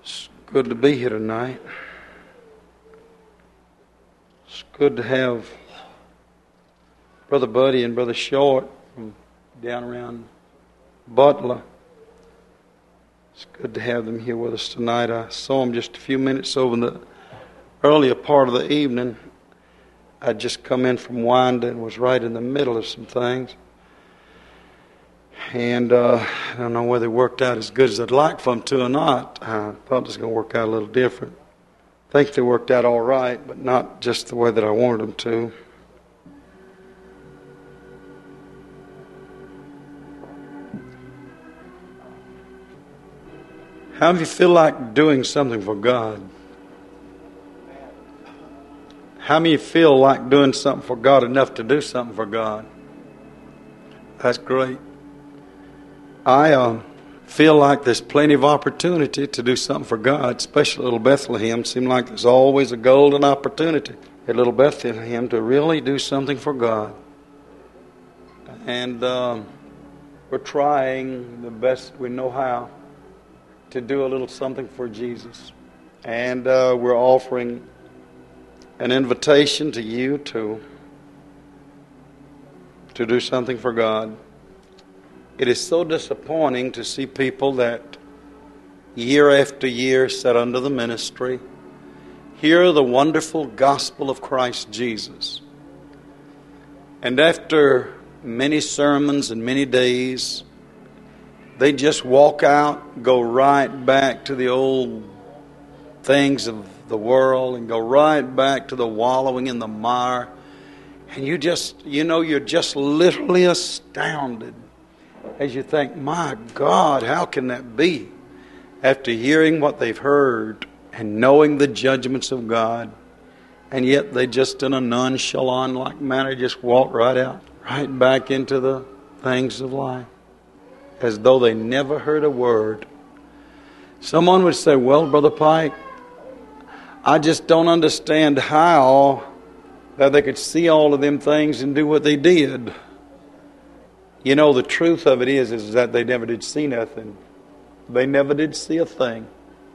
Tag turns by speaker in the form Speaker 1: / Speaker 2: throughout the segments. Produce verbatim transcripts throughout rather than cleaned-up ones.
Speaker 1: It's good to be here tonight. It's good to have Brother Buddy and Brother Short from down around Butler. It's good to have them here with us tonight. I saw them just a few minutes over in the earlier part of the evening. I'd just come in from Winder and was right in the middle of some things. And uh, I don't know whether it worked out as good as I'd like for them to or not. I thought it was going to work out a little different. I think they worked out all right, but not just the way that I wanted them to. How do you feel like doing something for God? How many feel like doing something for God enough to do something for God? That's great. I uh, feel like there's plenty of opportunity to do something for God, especially Little Bethlehem. Seems like there's always a golden opportunity at Little Bethlehem to really do something for God. And um, we're trying the best we know how to do a little something for Jesus. And uh, we're offering an invitation to you to, to do something for God. It is so disappointing to see people that year after year sit under the ministry, hear the wonderful gospel of Christ Jesus, and after many sermons and many days, they just walk out, go right back to the old things of the world and go right back to the wallowing in the mire. And you just, you know, you're just literally astounded as you think, my God, how can that be? After hearing what they've heard and knowing the judgments of God, and yet they just in a nonchalant-like manner just walk right out, right back into the things of life, as though they never heard a word. Someone would say, well, Brother Pike, I just don't understand how that they could see all of them things and do what they did. You know, the truth of it is, is that they never did see nothing. They never did see a thing.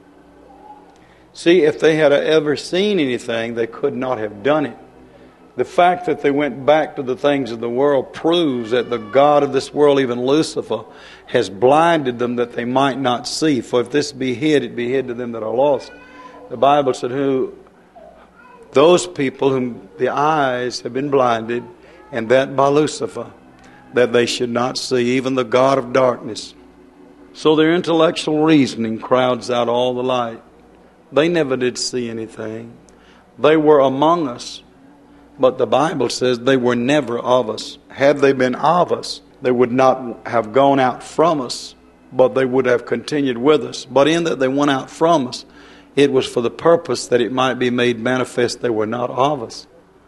Speaker 1: See, if they had ever seen anything, they could not have done it. The fact that they went back to the things of the world proves that the God of this world, even Lucifer, has blinded them that they might not see. For if this be hid, it be hid to them that are lost. The Bible said, who those people whom the eyes have been blinded, and that by Lucifer, that they should not see, even the God of darkness. So their intellectual reasoning crowds out all the light. They never did see anything. They were among us, but the Bible says they were never of us. Had they been of us, they would not have gone out from us, but they would have continued with us. But in that they went out from us, it was for the purpose that it might be made manifest they were not of us.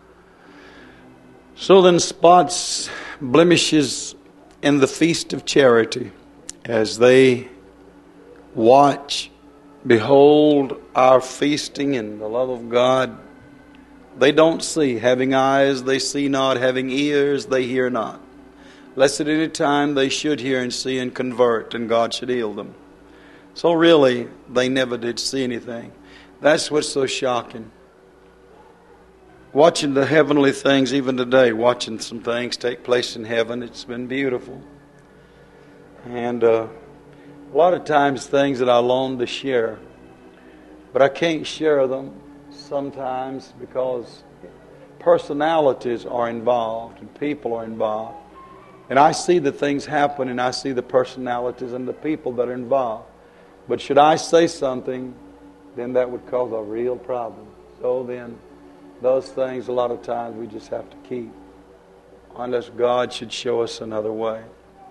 Speaker 1: So then spots, blemishes in the feast of charity, as they watch, behold our feasting in the love of God. They don't see. Having eyes, they see not. Having ears, they hear not. Lest at any time they should hear and see and convert, and God should heal them. So really, they never did see anything. That's what's so shocking. Watching the heavenly things, even today, watching some things take place in heaven, it's been beautiful. And uh, a lot of times things that I long to share, but I can't share them sometimes because personalities are involved and people are involved. And I see the things happen and I see the personalities and the people that are involved. But should I say something, then that would cause a real problem. So then, those things a lot of times we just have to keep, unless God should show us another way.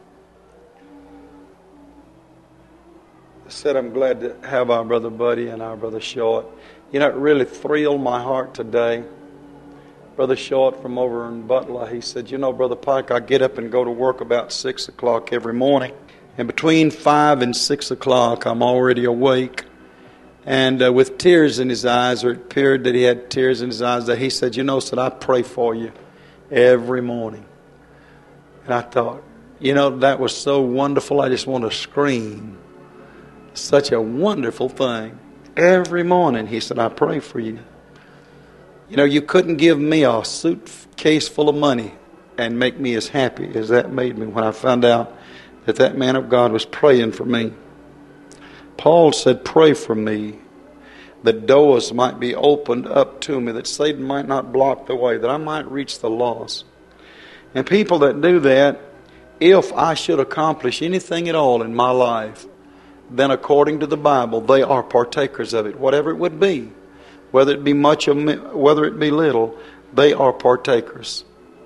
Speaker 1: I said I'm glad to have our Brother Buddy and our Brother Short. You know, it really thrilled my heart today. Brother Short from over in Butler, he said, you know, Brother Pike, I get up and go to work about six o'clock every morning. And between five and six o'clock, I'm already awake. And uh, with tears in his eyes, or it appeared that he had tears in his eyes, that he said, you know, said, I pray for you every morning. And I thought, you know, that was so wonderful, I just want to scream. Such a wonderful thing. Every morning he said, I pray for you. You know, you couldn't give me a suitcase full of money and make me as happy as that made me when I found out that that man of God was praying for me. Paul said, pray for me, that doors might be opened up to me, that Satan might not block the way, that I might reach the lost. And people that do that, if I should accomplish anything at all in my life, then according to the Bible, they are partakers of it, whatever it would be. Whether it be much or whether it be little, they are partakers.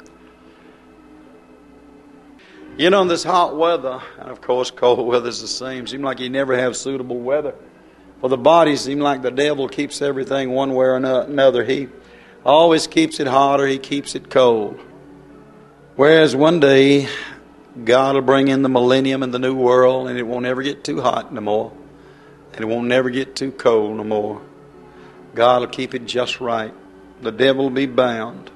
Speaker 1: You know, in this hot weather, and of course cold weather is the same, seems like you never have suitable weather. For the body, seems like the devil keeps everything one way or another. He always keeps it hot or he keeps it cold. Whereas one day, God will bring in the millennium and the new world, and it won't ever get too hot no more. And it won't never get too cold no more. God will keep it just right. The devil will be bound.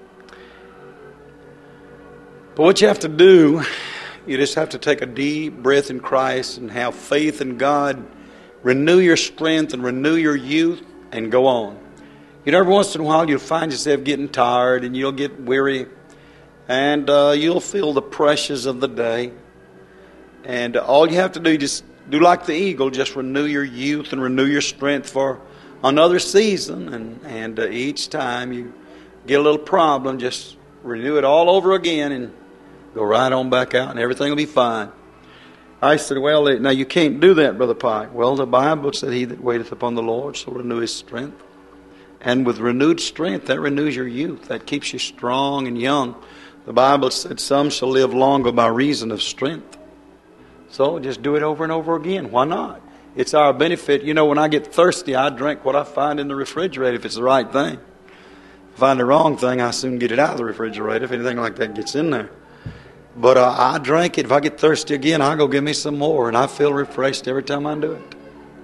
Speaker 1: But what you have to do, you just have to take a deep breath in Christ and have faith in God. Renew your strength and renew your youth and go on. You know, every once in a while you'll find yourself getting tired and you'll get weary. And uh, you'll feel the pressures of the day. And all you have to do is just do like the eagle. Just renew your youth and renew your strength for another season. And, and uh, each time you get a little problem, just renew it all over again and go right on back out and everything will be fine. I said, well, now you can't do that, Brother Pike. Well, the Bible said, he that waiteth upon the Lord shall renew his strength. And with renewed strength, that renews your youth. That keeps you strong and young. The Bible said some shall live longer by reason of strength. So just do it over and over again. Why not? It's our benefit. You know, when I get thirsty, I drink what I find in the refrigerator if it's the right thing. If I find the wrong thing, I soon get it out of the refrigerator if anything like that gets in there. But uh, I drink it. If I get thirsty again, I go give me some more. And I feel refreshed every time I do it.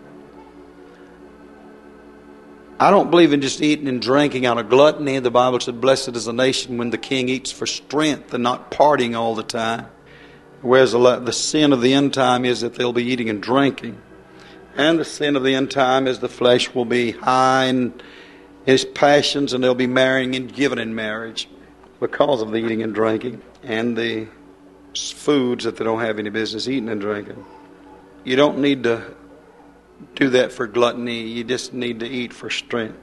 Speaker 1: I don't believe in just eating and drinking out of gluttony. The Bible said, blessed is a nation when the king eats for strength and not partying all the time. Whereas the sin of the end time is that they'll be eating and drinking. And the sin of the end time is the flesh will be high in its passions and they'll be marrying and giving in marriage because of the eating and drinking and the foods that they don't have any business eating and drinking. You don't need to do that for gluttony. You just need to eat for strength.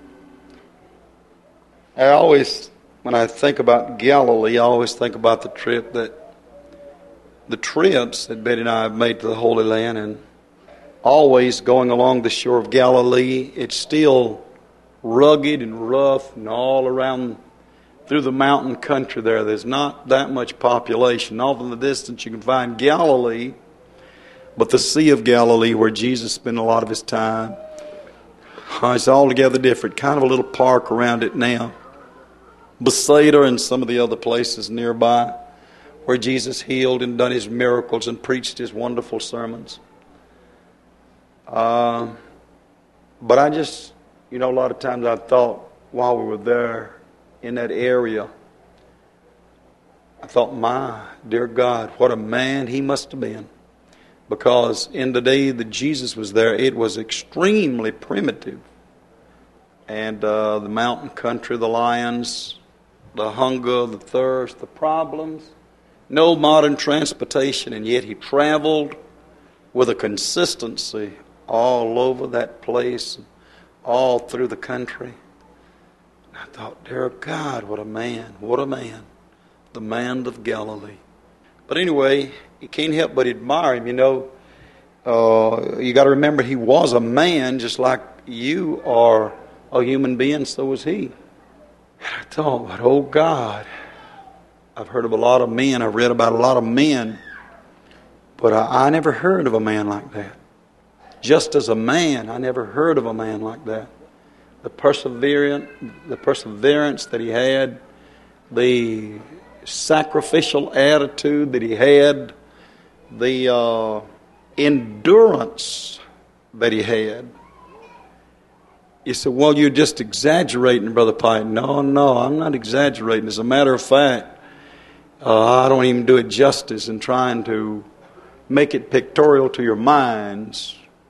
Speaker 1: I always, when I think about Galilee, I always think about the trip that the trips that Betty and I have made to the Holy Land, and always going along the shore of Galilee, it's still rugged and rough and all around through the mountain country there. There's not that much population. Off in the distance you can find Galilee, but the Sea of Galilee where Jesus spent a lot of his time, it's altogether different. Kind of a little park around it now. Bethsaida and some of the other places nearby where Jesus healed and done his miracles and preached his wonderful sermons. Uh, but I just, you know, a lot of times I thought while we were there in that area, I thought, my dear God, what a man he must have been. Because in the day that Jesus was there, it was extremely primitive. And uh, the mountain country, the lions, the hunger, the thirst, the problems, no modern transportation, and yet he traveled with a consistency all over that place, all through the country. I thought, dear God, what a man, what a man, the man of Galilee. But anyway, you can't help but admire him. You know, uh, you got to remember he was a man just like you are a human being, so was he. And I thought, but oh God, I've heard of a lot of men, I've read about a lot of men, but I, I never heard of a man like that. Just as a man, I never heard of a man like that. The perseverance, the perseverance that he had, the sacrificial attitude that he had, the uh, endurance that he had. You said, well, you're just exaggerating, Brother Pike. No, no, I'm not exaggerating. As a matter of fact, uh, I don't even do it justice in trying to make it pictorial to your minds.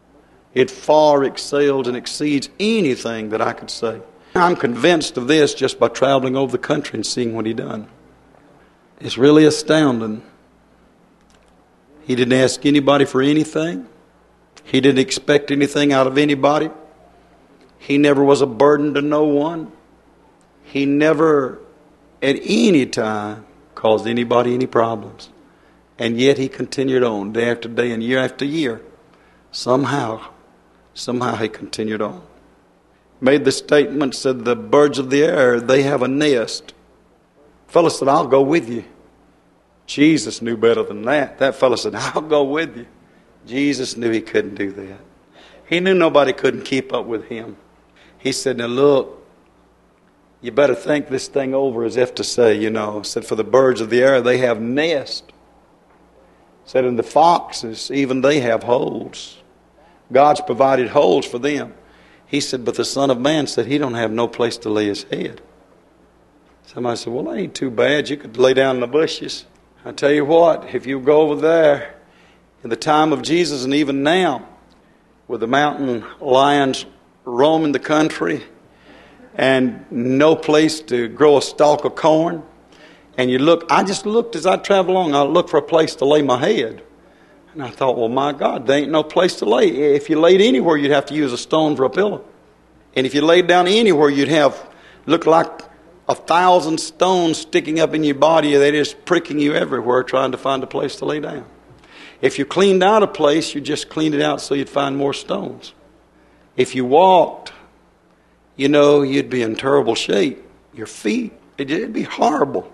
Speaker 1: It far excels and exceeds anything that I could say. I'm convinced of this just by traveling over the country and seeing what he done. It's really astounding. He didn't ask anybody for anything. He didn't expect anything out of anybody. He never was a burden to no one. He never at any time caused anybody any problems. And yet he continued on day after day and year after year. Somehow, somehow he continued on. Made the statement, said the birds of the air, they have a nest. Fellow said, I'll go with you. Jesus knew better than that. That fellow said, I'll go with you. Jesus knew he couldn't do that. He knew nobody couldn't keep up with him. He said, now look, you better think this thing over, as if to say, you know, said for the birds of the air, they have nests. Said, and the foxes, even they have holes. God's provided holes for them. He said, but the Son of Man said he don't have no place to lay his head. Somebody said, well, that ain't too bad. You could lay down in the bushes. I tell you what, if you go over there in the time of Jesus and even now, with the mountain lions roaming the country and no place to grow a stalk of corn, and you look, I just looked as I traveled along, I looked for a place to lay my head. And I thought, well, my God, there ain't no place to lay. If you laid anywhere, you'd have to use a stone for a pillow. And if you laid down anywhere, you'd have, look like a thousand stones sticking up in your body. They're just pricking you everywhere trying to find a place to lay down. If you cleaned out a place, you just cleaned it out so you'd find more stones. If you walked, you know, you'd be in terrible shape. Your feet, it'd be horrible.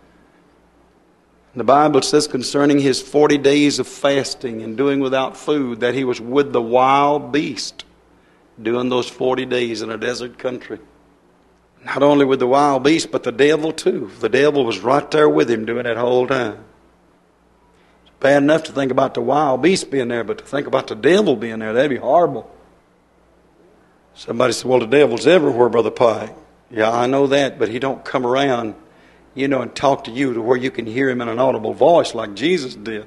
Speaker 1: The Bible says concerning his forty days of fasting and doing without food, that he was with the wild beast doing those forty days in a desert country. Not only with the wild beast, but the devil too. The devil was right there with him doing that whole time. It's bad enough to think about the wild beast being there, but to think about the devil being there, that'd be horrible. Somebody said, well, the devil's everywhere, Brother Pike. Yeah, I know that, but he don't come around, you know, and talk to you to where you can hear him in an audible voice like Jesus did.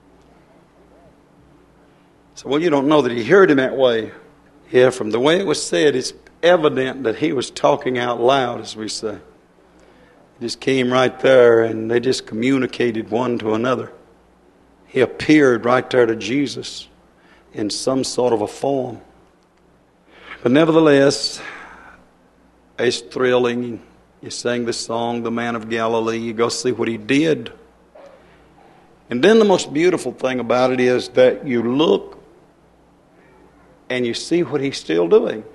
Speaker 1: So, well, you don't know that he heard him that way. Yeah, from the way it was said, it's evident that he was talking out loud, as we say. He just came right there and they just communicated one to another. He appeared right there to Jesus in some sort of a form. But nevertheless, it's thrilling. You sang the song, The Man of Galilee. You go see what he did. And then the most beautiful thing about it is that you look and you see what he's still doing.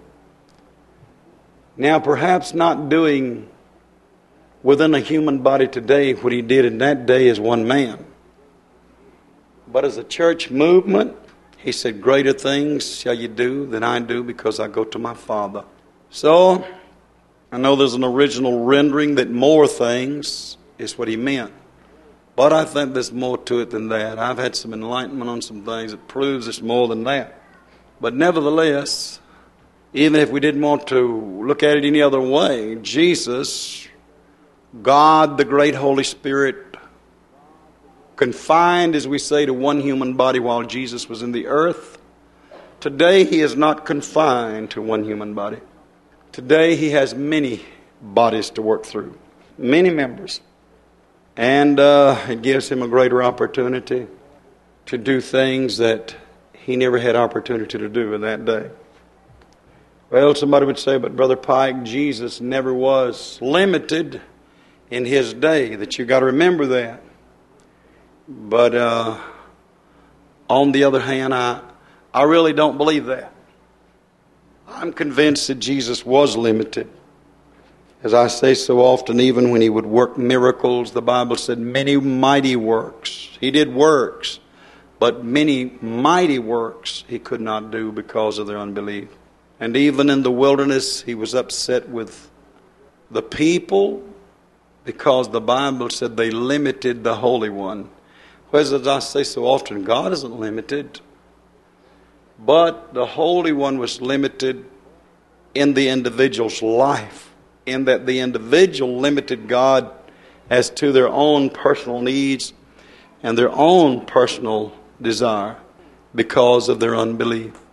Speaker 1: Now, perhaps not doing within a human body today what he did in that day as one man. But as a church movement, he said, greater things shall you do than I do because I go to my Father. So, I know there's an original rendering that more things is what he meant. But I think there's more to it than that. I've had some enlightenment on some things that proves it's more than that. But nevertheless, even if we didn't want to look at it any other way, Jesus, God, the great Holy Spirit, confined, as we say, to one human body while Jesus was in the earth. Today, he is not confined to one human body. Today, he has many bodies to work through, many members. And uh, it gives him a greater opportunity to do things that he never had opportunity to do in that day. Well, somebody would say, but Brother Pike, Jesus never was limited in his day, that you got to remember that. But uh, on the other hand, I, I really don't believe that. I'm convinced that Jesus was limited. As I say so often, even when he would work miracles, the Bible said many mighty works. He did works, but many mighty works he could not do because of their unbelief. And even in the wilderness, he was upset with the people because the Bible said they limited the Holy One. Whereas, as I say so often, God isn't limited. But the Holy One was limited in the individual's life, in that the individual limited God as to their own personal needs and their own personal desire because of their unbelief.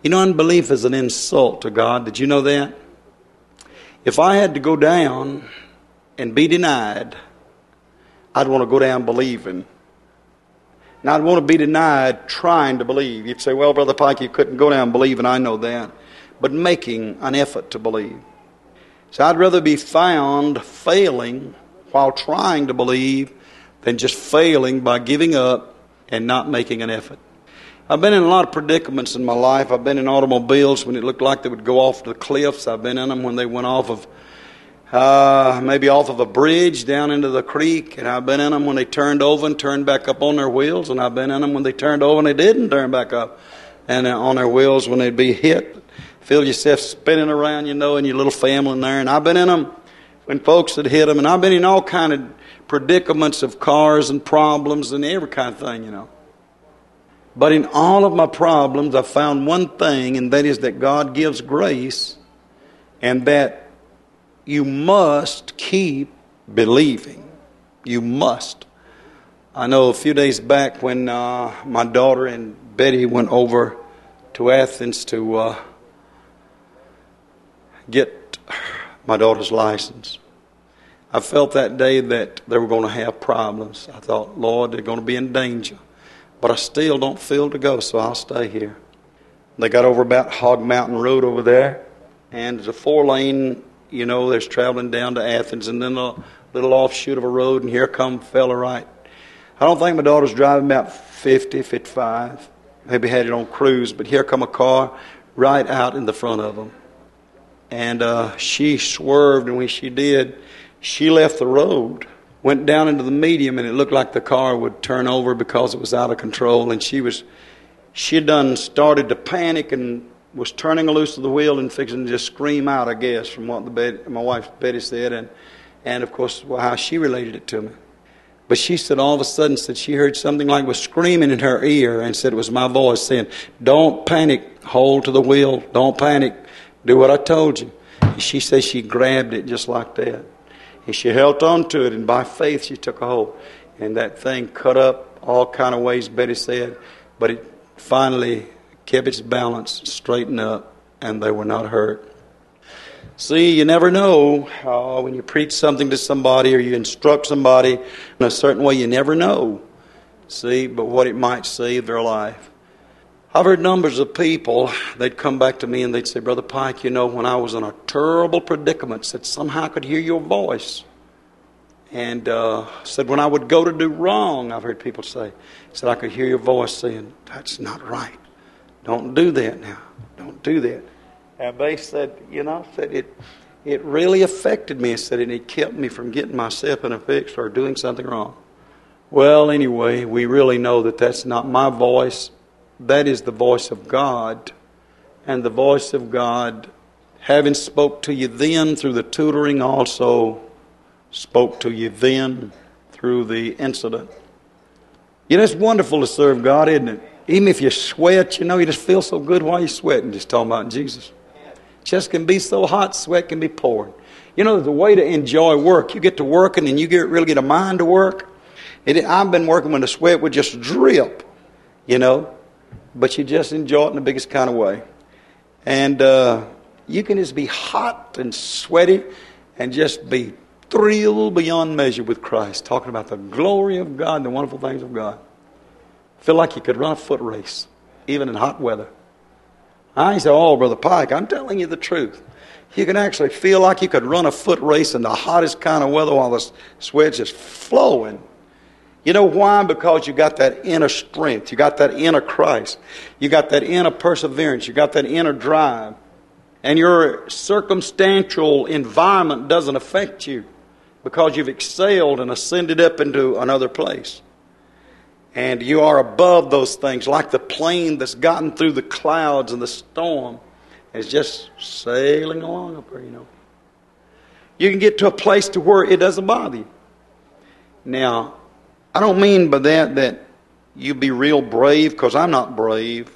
Speaker 1: You know, unbelief is an insult to God. Did you know that? If I had to go down and be denied, I'd want to go down believing. And I'd want to be denied trying to believe. You'd say, well, Brother Pike, you couldn't go down believing. I know that. But making an effort to believe. So I'd rather be found failing while trying to believe than just failing by giving up and not making an effort. I've been in a lot of predicaments in my life. I've been in automobiles when it looked like they would go off the cliffs. I've been in them when they went off of, uh, maybe off of a bridge down into the creek. And I've been in them when they turned over and turned back up on their wheels. And I've been in them when they turned over and they didn't turn back up and on their wheels when they'd be hit. Feel yourself spinning around, you know, and your little family in there. And I've been in them when folks had hit them. And I've been in all kind of predicaments of cars and problems and every kind of thing, you know. But in all of my problems, I found one thing, and that is that God gives grace and that you must keep believing. You must. I know a few days back when uh, my daughter and Betty went over to Athens to uh, get my daughter's license, I felt that day that they were going to have problems. I thought, Lord, they're going to be in danger. But I still don't feel to go, so I'll stay here. They got over about Hog Mountain Road over there, and there's a four-lane, you know, there's traveling down to Athens, and then a little offshoot of a road, and here come a fella right. I don't think my daughter's driving about fifty, fifty-five, maybe had it on cruise, but here come a car right out in the front of them. And uh, she swerved, and when she did, she left the road, went down into the medium, and it looked like the car would turn over because it was out of control. And she was, she done started to panic and was turning loose of the wheel and fixing to just scream out, I guess, from what the bed, my wife Betty said, and and of course how she related it to me. But she said all of a sudden said she heard something like was screaming in her ear, and said it was my voice saying, "Don't panic, hold to the wheel, don't panic, do what I told you." And she said she grabbed it just like that. And she held on to it, and by faith she took a hold. And that thing cut up all kind of ways, Betty said, but it finally kept its balance, straightened up, and they were not hurt. See, you never know uh, when you preach something to somebody or you instruct somebody in a certain way, you never know, see, but what it might save their life. I've heard numbers of people, they'd come back to me and they'd say, "Brother Pike, you know, when I was in a terrible predicament, said somehow I could hear your voice." And uh, said when I would go to do wrong, I've heard people say, said I could hear your voice saying, "That's not right. Don't do that now. Don't do that." And they said, you know, said it it really affected me. I said, and it kept me from getting myself in a fix or doing something wrong. Well, anyway, we really know that that's not my voice. That is the voice of God. And the voice of God, having spoke to you then through the tutoring, also spoke to you then through the incident. You know, it's wonderful to serve God, isn't it? Even if you sweat, you know, you just feel so good while you're sweating, just talking about Jesus. Chest can be so hot, sweat can be pouring. You know, there's a way to enjoy work. You get to working and you get really get a mind to work. It, I've been working when the sweat would just drip, you know. But you just enjoy it in the biggest kind of way. And uh, you can just be hot and sweaty and just be thrilled beyond measure with Christ, talking about the glory of God and the wonderful things of God. Feel like you could run a foot race, even in hot weather. I say, "Oh, Brother Pike, I'm telling you the truth. You can actually feel like you could run a foot race in the hottest kind of weather while the sweat's just flowing." You know why? Because you got that inner strength. You got that inner Christ. You got that inner perseverance. You got that inner drive. And your circumstantial environment doesn't affect you because you've excelled and ascended up into another place. And you are above those things, like the plane that's gotten through the clouds and the storm is just sailing along up there, you know. You can get to a place to where it doesn't bother you. Now, I don't mean by that that you be real brave, because I'm not brave.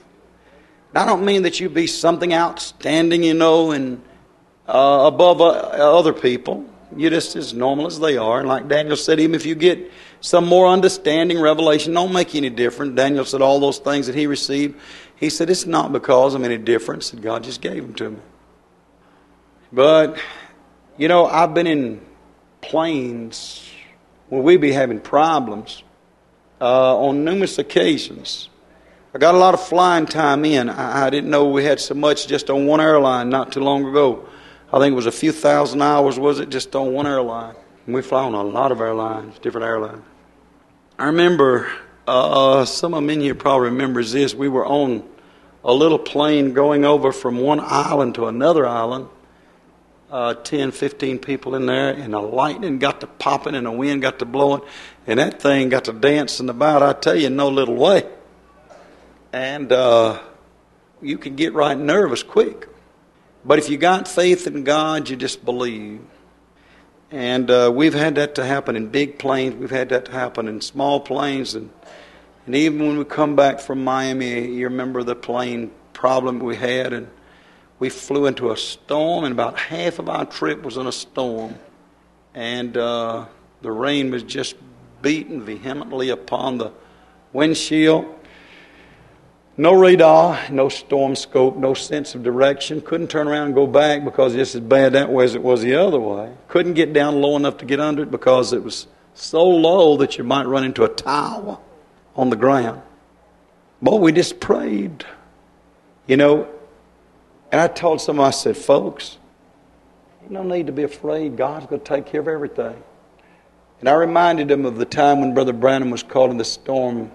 Speaker 1: I don't mean that you be something outstanding, you know, and uh, above uh, other people. You're just as normal as they are. And like Daniel said, even if you get some more understanding, revelation, don't make any difference. Daniel said all those things that he received. He said, it's not because of any difference that God just gave them to me. But, you know, I've been in planes where we be having problems uh, on numerous occasions. I got a lot of flying time in. I, I didn't know we had so much just on one airline not too long ago. I think it was a few thousand hours, was it, just on one airline. And we fly on a lot of airlines, different airlines. I remember, uh, some of them in here probably remembers this. We were on a little plane going over from one island to another island. Uh, ten, fifteen people in there, and the lightning got to popping and the wind got to blowing, and that thing got to dancing about, I tell you, in no little way. And uh, you can get right nervous quick. But if you got faith in God, you just believe. And uh, we've had that to happen in big planes. We've had that to happen in small planes. And, and even when we come back from Miami, you remember the plane problem we had, and we flew into a storm, and about half of our trip was in a storm. And uh, the rain was just beating vehemently upon the windshield. No radar, no storm scope, no sense of direction. Couldn't turn around and go back because it's as bad that way as it was the other way. Couldn't get down low enough to get under it because it was so low that you might run into a tower on the ground. Boy, we just prayed. You know, and I told someone, I said, folks, you don't need to be afraid. God's going to take care of everything. And I reminded them of the time when Brother Branham was caught in the storm,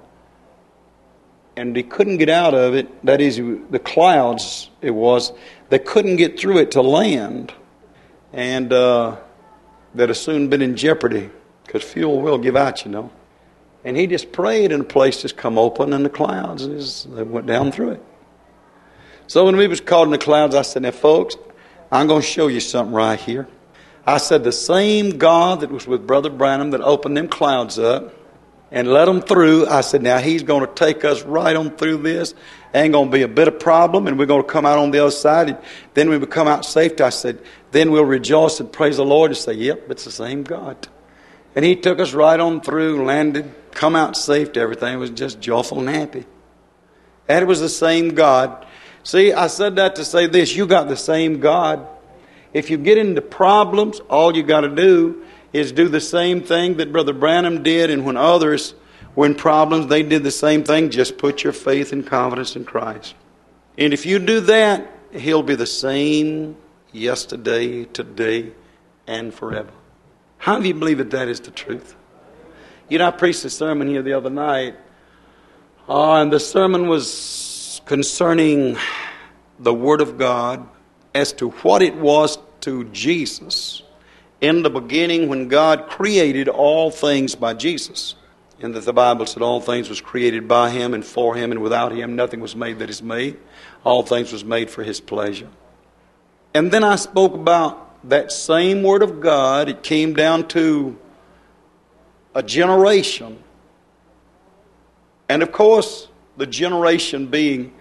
Speaker 1: and he couldn't get out of it. That is, the clouds, it was. They couldn't get through it to land. And uh, that has soon been in jeopardy because fuel will give out, you know. And he just prayed, and the place just come open, and the clouds, just, they went down through it. So when we was caught in the clouds, I said, now folks, I'm going to show you something right here. I said, the same God that was with Brother Branham that opened them clouds up and let them through, I said, now He's going to take us right on through this. Ain't going to be a bit of problem, and we're going to come out on the other side. And then when we come out safe, I said, then we'll rejoice and praise the Lord and say, yep, it's the same God. And He took us right on through, landed, come out safe to everything. It was just joyful and happy. And it was the same God. See, I said that to say this. You got the same God. If you get into problems, all you got to do is do the same thing that Brother Branham did. And when others were in problems, they did the same thing. Just put your faith and confidence in Christ. And if you do that, He'll be the same yesterday, today, and forever. How do you believe that that is the truth? You know, I preached a sermon here the other night. Uh, and the sermon was concerning the Word of God as to what it was to Jesus in the beginning when God created all things by Jesus. And that the Bible said all things was created by Him and for Him, and without Him nothing was made that is made. All things was made for His pleasure. And then I spoke about that same Word of God. It came down to a generation. And of course, the generation being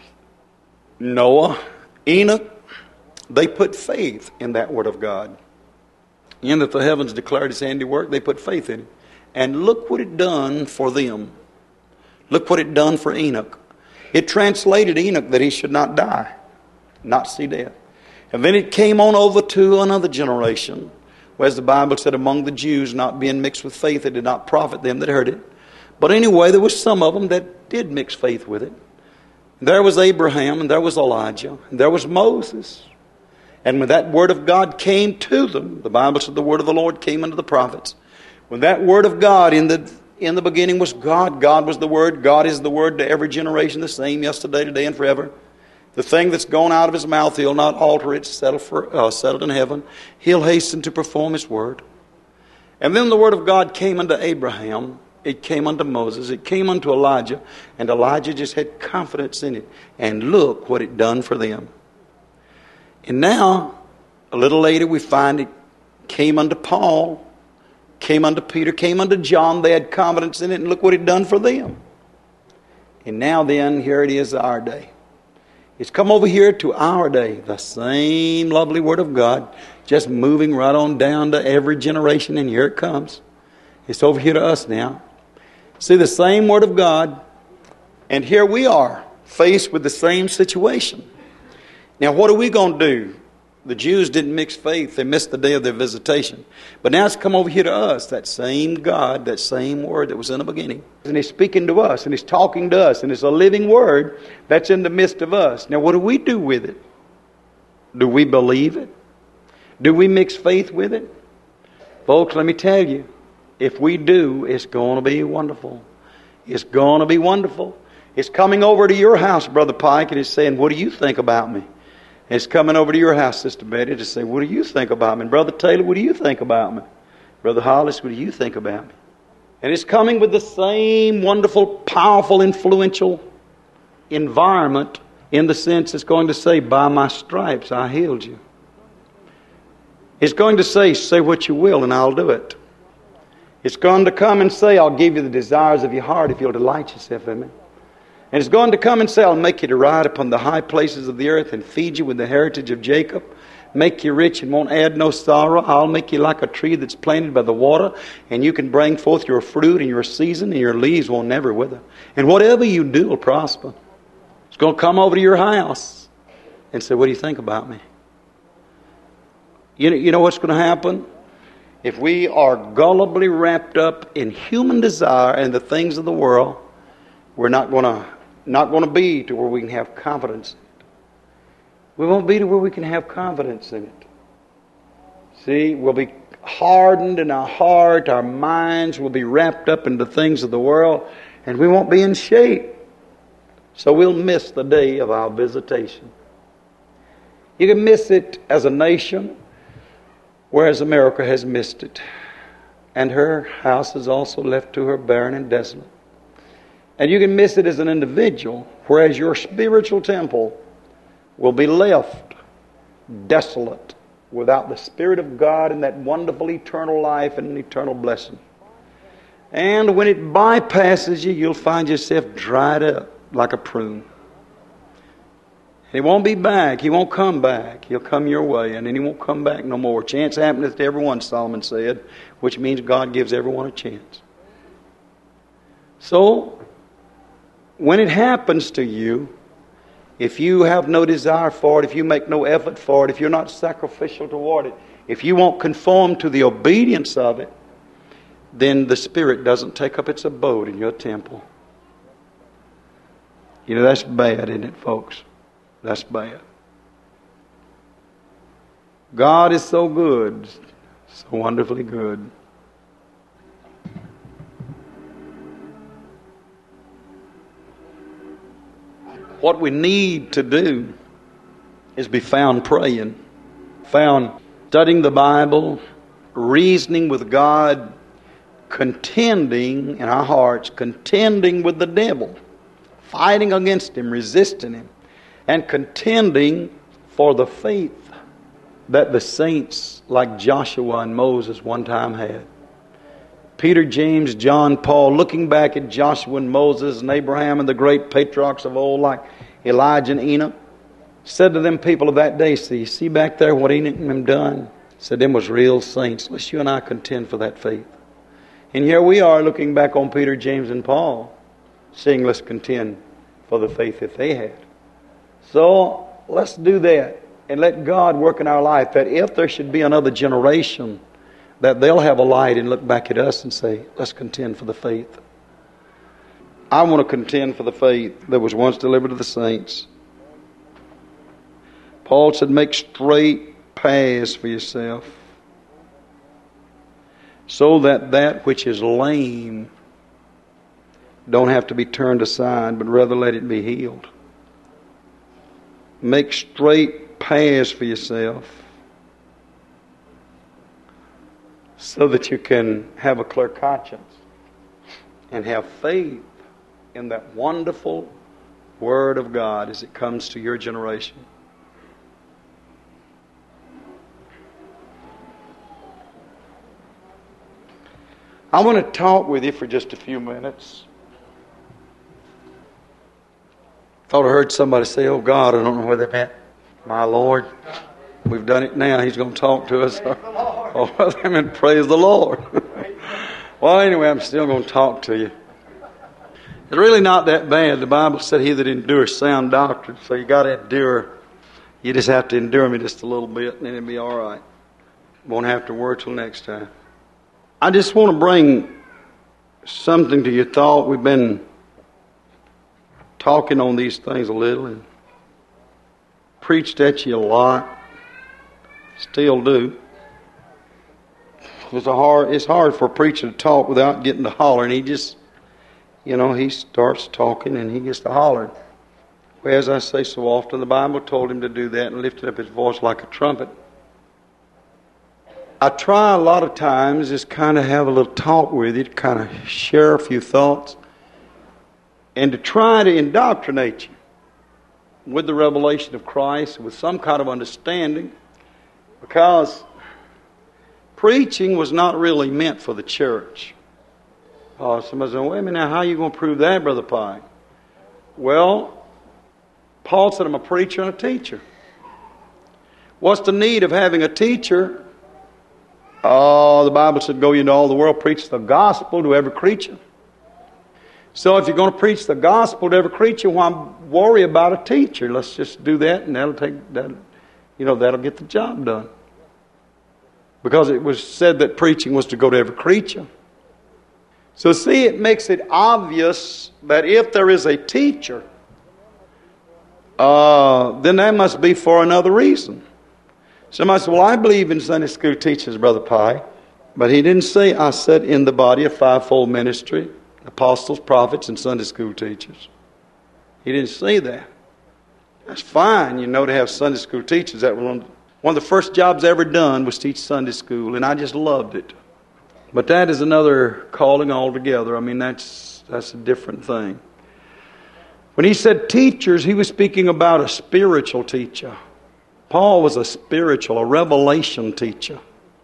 Speaker 1: Noah, Enoch, they put faith in that Word of God. In that the heavens declared His handiwork, they put faith in it. And look what it done for them. Look what it done for Enoch. It translated Enoch that he should not die, not see death. And then it came on over to another generation, whereas the Bible said among the Jews, not being mixed with faith, it did not profit them that heard it. But anyway, there was some of them that did mix faith with it. There was Abraham, and there was Elijah, and there was Moses. And when that Word of God came to them, the Bible said the Word of the Lord came unto the prophets. When that Word of God in the in the beginning was God, God was the Word, God is the Word to every generation, the same yesterday, today, and forever. The thing that's gone out of His mouth, He'll not alter it, settled, for, uh, settled in heaven. He'll hasten to perform His Word. And then the Word of God came unto Abraham. It came unto Moses. It came unto Elijah. And Elijah just had confidence in it. And look what it done for them. And now, a little later, we find it came unto Paul, came unto Peter, came unto John. They had confidence in it. And look what it done for them. And now then, here it is our day. It's come over here to our day. The same lovely Word of God. Just moving right on down to every generation. And here it comes. It's over here to us now. See, the same Word of God, and here we are, faced with the same situation. Now, what are we going to do? The Jews didn't mix faith. They missed the day of their visitation. But now it's come over here to us, that same God, that same Word that was in the beginning. And He's speaking to us, and He's talking to us, and it's a living Word that's in the midst of us. Now, what do we do with it? Do we believe it? Do we mix faith with it? Folks, let me tell you, if we do, it's going to be wonderful. It's going to be wonderful. It's coming over to your house, Brother Pike, and it's saying, what do you think about me? It's coming over to your house, Sister Betty, to say, what do you think about me? And Brother Taylor, what do you think about me? Brother Hollis, what do you think about me? And it's coming with the same wonderful, powerful, influential environment, in the sense it's going to say, by my stripes I healed you. It's going to say, say what you will and I'll do it. It's going to come and say, I'll give you the desires of your heart if you'll delight yourself in me. And it's going to come and say, I'll make you to ride upon the high places of the earth and feed you with the heritage of Jacob. Make you rich and won't add no sorrow. I'll make you like a tree that's planted by the water, and you can bring forth your fruit in your season, and your leaves will never wither. And whatever you do will prosper. It's going to come over to your house and say, what do you think about me? You know, you know what's going to happen? If we are gullibly wrapped up in human desire and the things of the world, we're not going to not going to be to where we can have confidence in it. We won't be to where we can have confidence in it. See, we'll be hardened in our heart, our minds will be wrapped up in the things of the world, and we won't be in shape. So we'll miss the day of our visitation. You can miss it as a nation, whereas America has missed it. And her house is also left to her barren and desolate. And you can miss it as an individual, whereas your spiritual temple will be left desolate without the Spirit of God and that wonderful eternal life and eternal blessing. And when it bypasses you, you'll find yourself dried up like a prune. He won't be back. He won't come back. He'll come your way, and then he won't come back no more. Chance happeneth to everyone, Solomon said, which means God gives everyone a chance. So, when it happens to you, if you have no desire for it, if you make no effort for it, if you're not sacrificial toward it, if you won't conform to the obedience of it, then the Spirit doesn't take up its abode in your temple. You know, that's bad, isn't it, folks? That's bad. God is so good, so wonderfully good. What we need to do is be found praying, found studying the Bible, reasoning with God, contending in our hearts, contending with the devil, fighting against him, resisting him, and contending for the faith that the saints like Joshua and Moses one time had. Peter, James, John, Paul, looking back at Joshua and Moses and Abraham and the great patriarchs of old like Elijah and Enoch, said to them people of that day, see, see back there what Enoch and them done? Said them was real saints. Let's you and I contend for that faith. And here we are looking back on Peter, James, and Paul, saying let's contend for the faith that they had. So let's do that and let God work in our life, that if there should be another generation, that they'll have a light and look back at us and say, let's contend for the faith. I want to contend for the faith that was once delivered to the saints. Paul said, make straight paths for yourself, so that that which is lame don't have to be turned aside, but rather let it be healed. Make straight paths for yourself, so that you can have a clear conscience and have faith in that wonderful Word of God as it comes to your generation. I want to talk with you for just a few minutes. Thought I heard somebody say, oh God, I don't know where they meant. My Lord, we've done it now. He's going to talk to us. Oh, they meant praise the Lord. Well, anyway, I'm still going to talk to you. It's really not that bad. The Bible said he that endures sound doctrine. So you got to endure. You just have to endure me just a little bit, and then it'll be all right. Won't have to worry till next time. I just want to bring something to your thought. We've been talking on these things a little and preached at you a lot. Still do. It's a hard. It's hard for a preacher to talk without getting to holler, and he just, you know, he starts talking and he gets to hollering. Well, as I say so often, the Bible told him to do that and lifted up his voice like a trumpet. I try a lot of times just kind of have a little talk with you, to kind of share a few thoughts, and to try to indoctrinate you with the revelation of Christ, with some kind of understanding, because preaching was not really meant for the church. Uh, somebody said, wait a minute, now how are you going to prove that, Brother Pye? Well, Paul said, I'm a preacher and a teacher. What's the need of having a teacher? Oh, the Bible said, go into all the world, preach the gospel to every creature. So if you're going to preach the gospel to every creature, why worry about a teacher? Let's just do that, and that'll take that. You know, that'll get the job done. Because it was said that preaching was to go to every creature. So see, it makes it obvious that if there is a teacher, uh, then that must be for another reason. Somebody said, well, I believe in Sunday school teachers, Brother Pye. But he didn't say, I said in the body of fivefold ministry, apostles, prophets, and Sunday school teachers. He didn't say that. That's fine, you know, to have Sunday school teachers. That was one, one of the first jobs I ever done was teach Sunday school, and I just loved it. But that is another calling altogether. I mean, that's that's a different thing. When he said teachers, he was speaking about a spiritual teacher. Paul was a spiritual, a revelation teacher.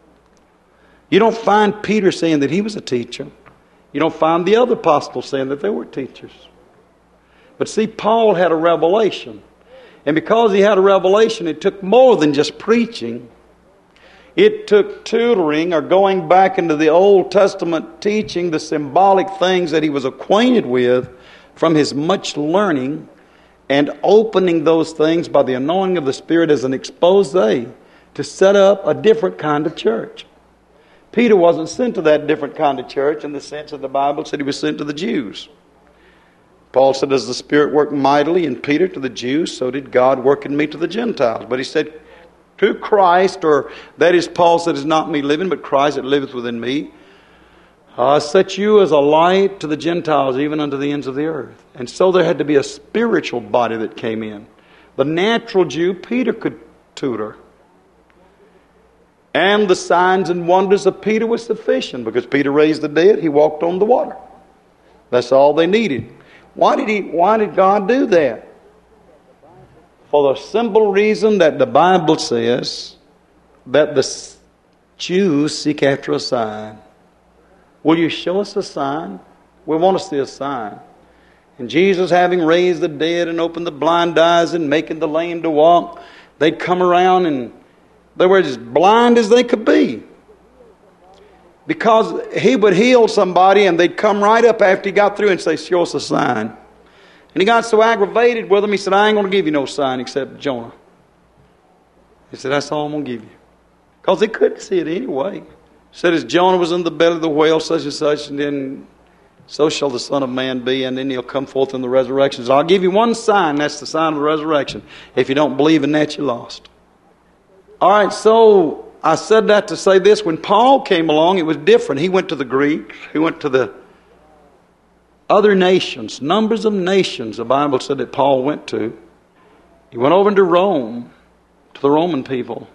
Speaker 1: You don't find Peter saying that he was a teacher. You don't find the other apostles saying that they were teachers. But see, Paul had a revelation. And because he had a revelation, it took more than just preaching. It took tutoring or going back into the Old Testament teaching, the symbolic things that he was acquainted with from his much learning, and opening those things by the anointing of the Spirit as an expose to set up a different kind of church. Peter wasn't sent to that different kind of church in the sense that the Bible said he was sent to the Jews. Paul said, as the Spirit worked mightily in Peter to the Jews, so did God work in me to the Gentiles. But he said, to Christ, or that is, Paul said, is not me living, but Christ that liveth within me, I set you as a light to the Gentiles, even unto the ends of the earth. And so there had to be a spiritual body that came in. The natural Jew, Peter could tutor. And the signs and wonders of Peter was sufficient, because Peter raised the dead, he walked on the water. That's all they needed. Why did he? Why did God do that? For the simple reason that the Bible says that the Jews seek after a sign. Will you show us a sign? We want to see a sign. And Jesus, having raised the dead and opened the blind eyes and making the lame to walk, they'd come around and they were as blind as they could be. Because he would heal somebody and they'd come right up after he got through and say, show us a sign. And he got so aggravated with them, he said, I ain't going to give you no sign except Jonah. He said, that's all I'm going to give you. Because they couldn't see it anyway. He said, as Jonah was in the belly of the whale, such and such, and then so shall the Son of Man be, and then he'll come forth in the resurrection. So I'll give you one sign, that's the sign of the resurrection. If you don't believe in that, you're lost. All right, so I said that to say this. When Paul came along, it was different. He went to the Greeks. He went to the other nations, numbers of nations, the Bible said that Paul went to. He went over to Rome, to the Roman people.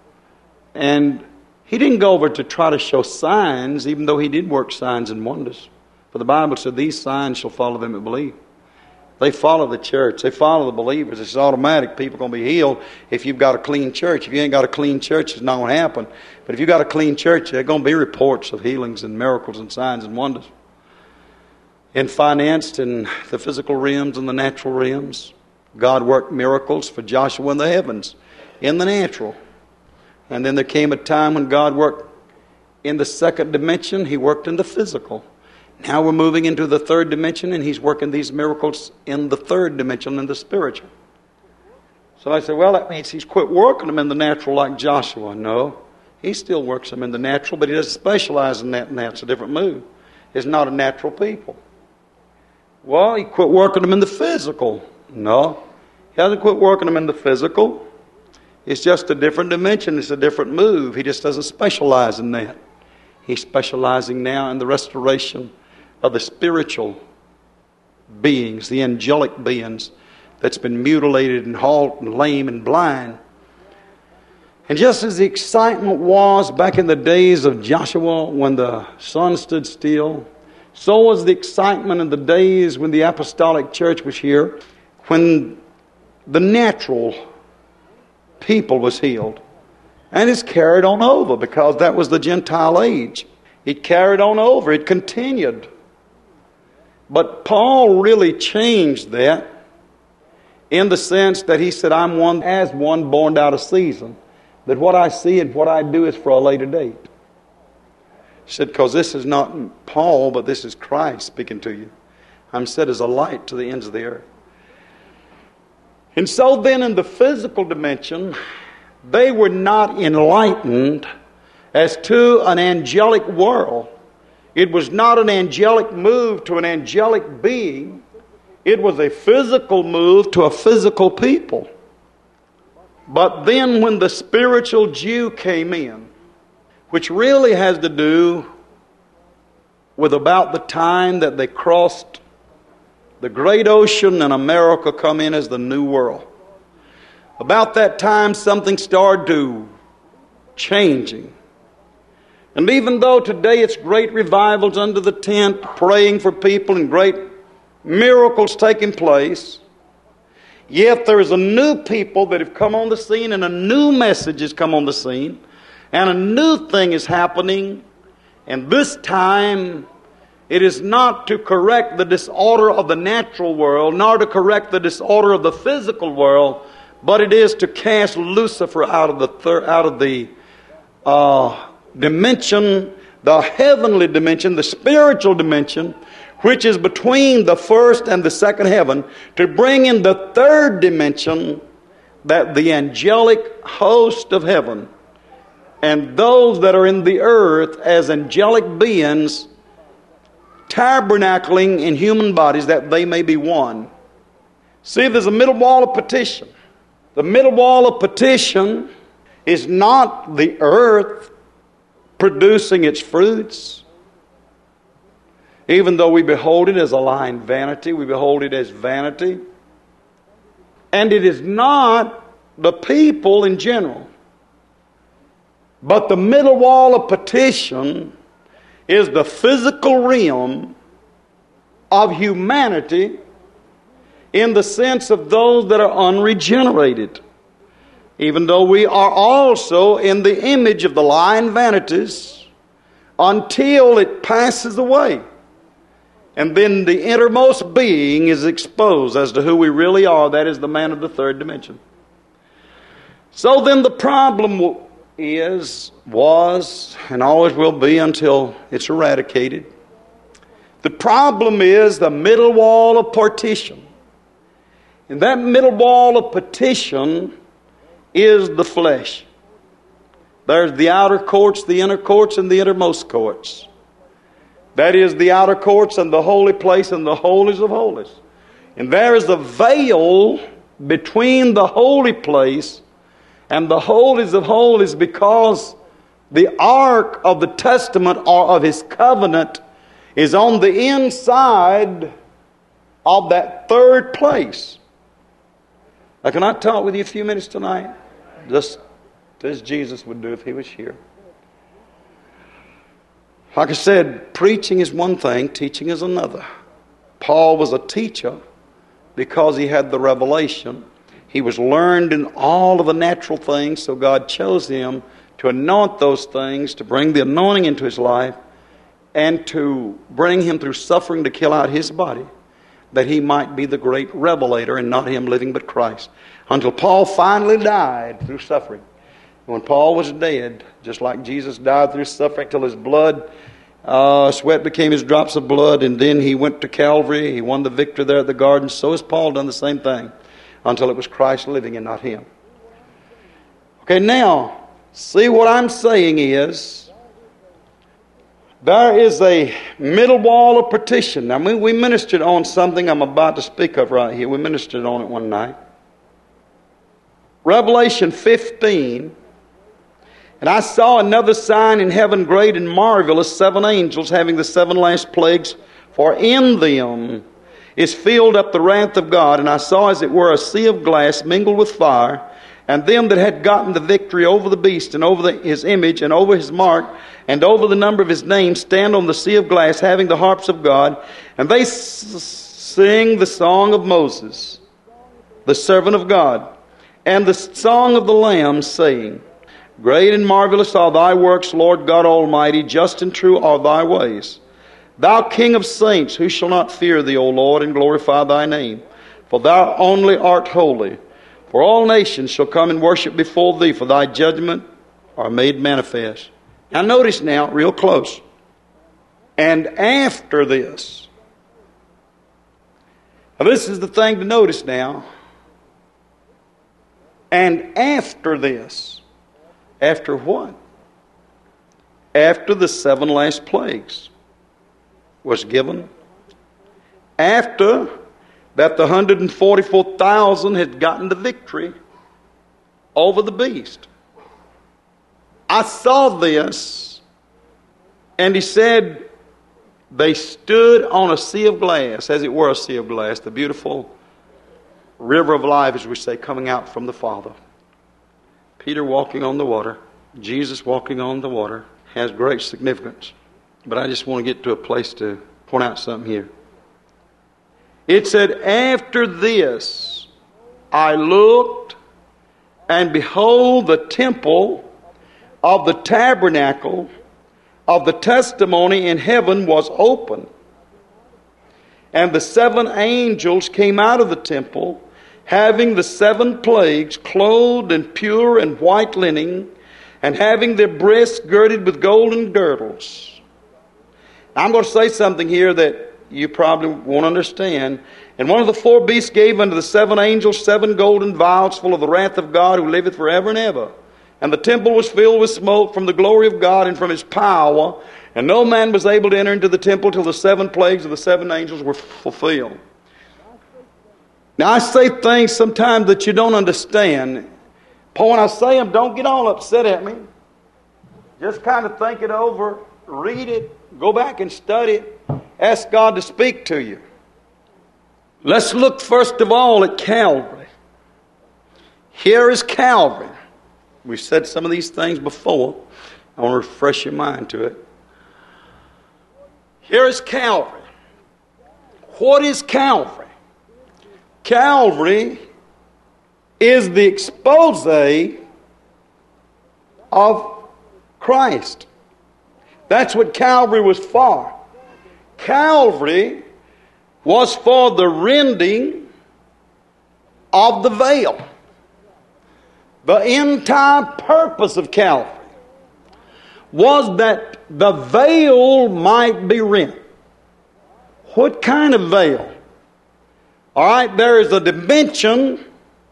Speaker 1: And he didn't go over to try to show signs, even though he did work signs and wonders. For the Bible said, these signs shall follow them that believe. They follow the church. They follow the believers. It's automatic. People are going to be healed if you've got a clean church. If you ain't got a clean church, it's not going to happen. But if you've got a clean church, there are going to be reports of healings and miracles and signs and wonders. And financed in the physical realms and the natural realms. God worked miracles for Joshua in the heavens, in the natural. And then there came a time when God worked in the second dimension, he worked in the physical. Now we're moving into the third dimension, and he's working these miracles in the third dimension, in the spiritual. So I say, well, that means he's quit working them in the natural like Joshua. No, he still works them in the natural, but he doesn't specialize in that, and that's a different move. He's not a natural people. Well, he quit working them in the physical. No, he hasn't quit working them in the physical. It's just a different dimension. It's a different move. He just doesn't specialize in that. He's specializing now in the restoration of the spiritual beings, the angelic beings that's been mutilated and halt and lame and blind. And just as the excitement was back in the days of Joshua when the sun stood still, so was the excitement in the days when the apostolic church was here, when the natural people was healed. And it's carried on over because that was the Gentile age. It carried on over. It continued. But Paul really changed that in the sense that he said, I'm one as one born out of season. That what I see and what I do is for a later date. He said, because this is not Paul, but this is Christ speaking to you. I'm set as a light to the ends of the earth. And so then in the physical dimension, they were not enlightened as to an angelic world. It was not an angelic move to an angelic being. It was a physical move to a physical people. But then when the spiritual Jew came in, which really has to do with about the time that they crossed the great ocean and America come in as the new world. About that time, something started to changing. And even though today it's great revivals under the tent, praying for people and great miracles taking place, yet there is a new people that have come on the scene, and a new message has come on the scene, and a new thing is happening. And this time, it is not to correct the disorder of the natural world, nor to correct the disorder of the physical world, but it is to cast Lucifer out of the thir- out of the uh, dimension, the heavenly dimension, the spiritual dimension, which is between the first and the second heaven, to bring in the third dimension, that the angelic host of heaven and those that are in the earth as angelic beings tabernacling in human bodies, that they may be one. See, there's a middle wall of petition. The middle wall of petition is not the earth producing its fruits. Even though we behold it as a lying vanity, we behold it as vanity. And it is not the people in general. But the middle wall of petition is the physical realm of humanity in the sense of those that are unregenerated. Even though we are also in the image of the lying vanities until it passes away. And then the innermost being is exposed as to who we really are. That is the man of the third dimension. So then the problem is, was, and always will be until it's eradicated. The problem is the middle wall of partition. And that middle wall of partition is the flesh. There's the outer courts, the inner courts, and the innermost courts. That is the outer courts and the holy place and the holies of holies. And there is a veil between the holy place and the holies of holies, because the ark of the testament or of his covenant is on the inside of that third place. Now, can I talk with you a few minutes tonight? Just as Jesus would do if he was here. Like I said, preaching is one thing, teaching is another. Paul was a teacher because he had the revelation. He was learned in all of the natural things, so God chose him to anoint those things, to bring the anointing into his life, and to bring him through suffering to kill out his body, that he might be the great revelator and not him living but Christ. Until Paul finally died through suffering. When Paul was dead, just like Jesus died through suffering till his blood, uh, sweat became his drops of blood, and then he went to Calvary. He won the victory there at the garden. So has Paul done the same thing until it was Christ living and not him. Okay, now, see what I'm saying is, there is a middle wall of partition. Now, we, we ministered on something I'm about to speak of right here. We ministered on it one night. Revelation fifteen. And I saw another sign in heaven, great and marvelous, seven angels having the seven last plagues, for in them is filled up the wrath of God. And I saw as it were a sea of glass mingled with fire, and them that had gotten the victory over the beast, and over the, his image, and over his mark, and over the number of his name, stand on the sea of glass, having the harps of God. And they s- sing the song of Moses, the servant of God, and the song of the Lamb, saying, Great and marvelous are thy works, Lord God Almighty. Just and true are thy ways. Thou King of saints, who shall not fear thee, O Lord, and glorify thy name? For thou only art holy. For all nations shall come and worship before thee, for thy judgment are made manifest. Now notice now, real close. And after this. Now this is the thing to notice now. And after this. After what? After the seven last plagues was given. After that the one hundred forty-four thousand had gotten the victory over the beast. I saw this, and he said, they stood on a sea of glass, as it were a sea of glass, the beautiful river of life, as we say, coming out from the Father. Peter walking on the water, Jesus walking on the water, has great significance. But I just want to get to a place to point out something here. It said, after this I looked, and behold, the temple of the tabernacle of the testimony in heaven was open. And the seven angels came out of the temple, having the seven plagues, clothed in pure and white linen, and having their breasts girded with golden girdles. Now, I'm going to say something here that you probably won't understand. And one of the four beasts gave unto the seven angels seven golden vials full of the wrath of God, who liveth forever and ever. And the temple was filled with smoke from the glory of God and from his power. And no man was able to enter into the temple till the seven plagues of the seven angels were fulfilled. Now, I say things sometimes that you don't understand. But when I say them, don't get all upset at me. Just kind of think it over, read it, go back and study it, ask God to speak to you. Let's look first of all at Calvary. Here is Calvary. We've said some of these things before. I want to refresh your mind to it. Here is Calvary. What is Calvary? Calvary is the expose of Christ. That's what Calvary was for. Calvary was for the rending of the veil. The entire purpose of Calvary was that the veil might be rent. What kind of veil? All right, there is a dimension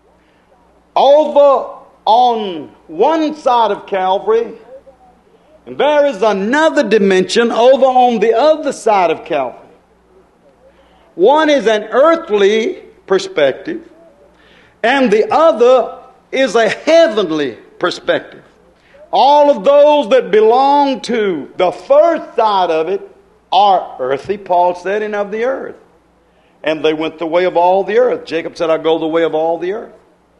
Speaker 1: over on one side of Calvary, and there is another dimension over on the other side of Calvary. One is an earthly perspective, and the other is a heavenly perspective. All of those that belong to the first side of it are earthy, Paul said, and of the earth. And they went the way of all the earth. Jacob said, I go the way of all the earth.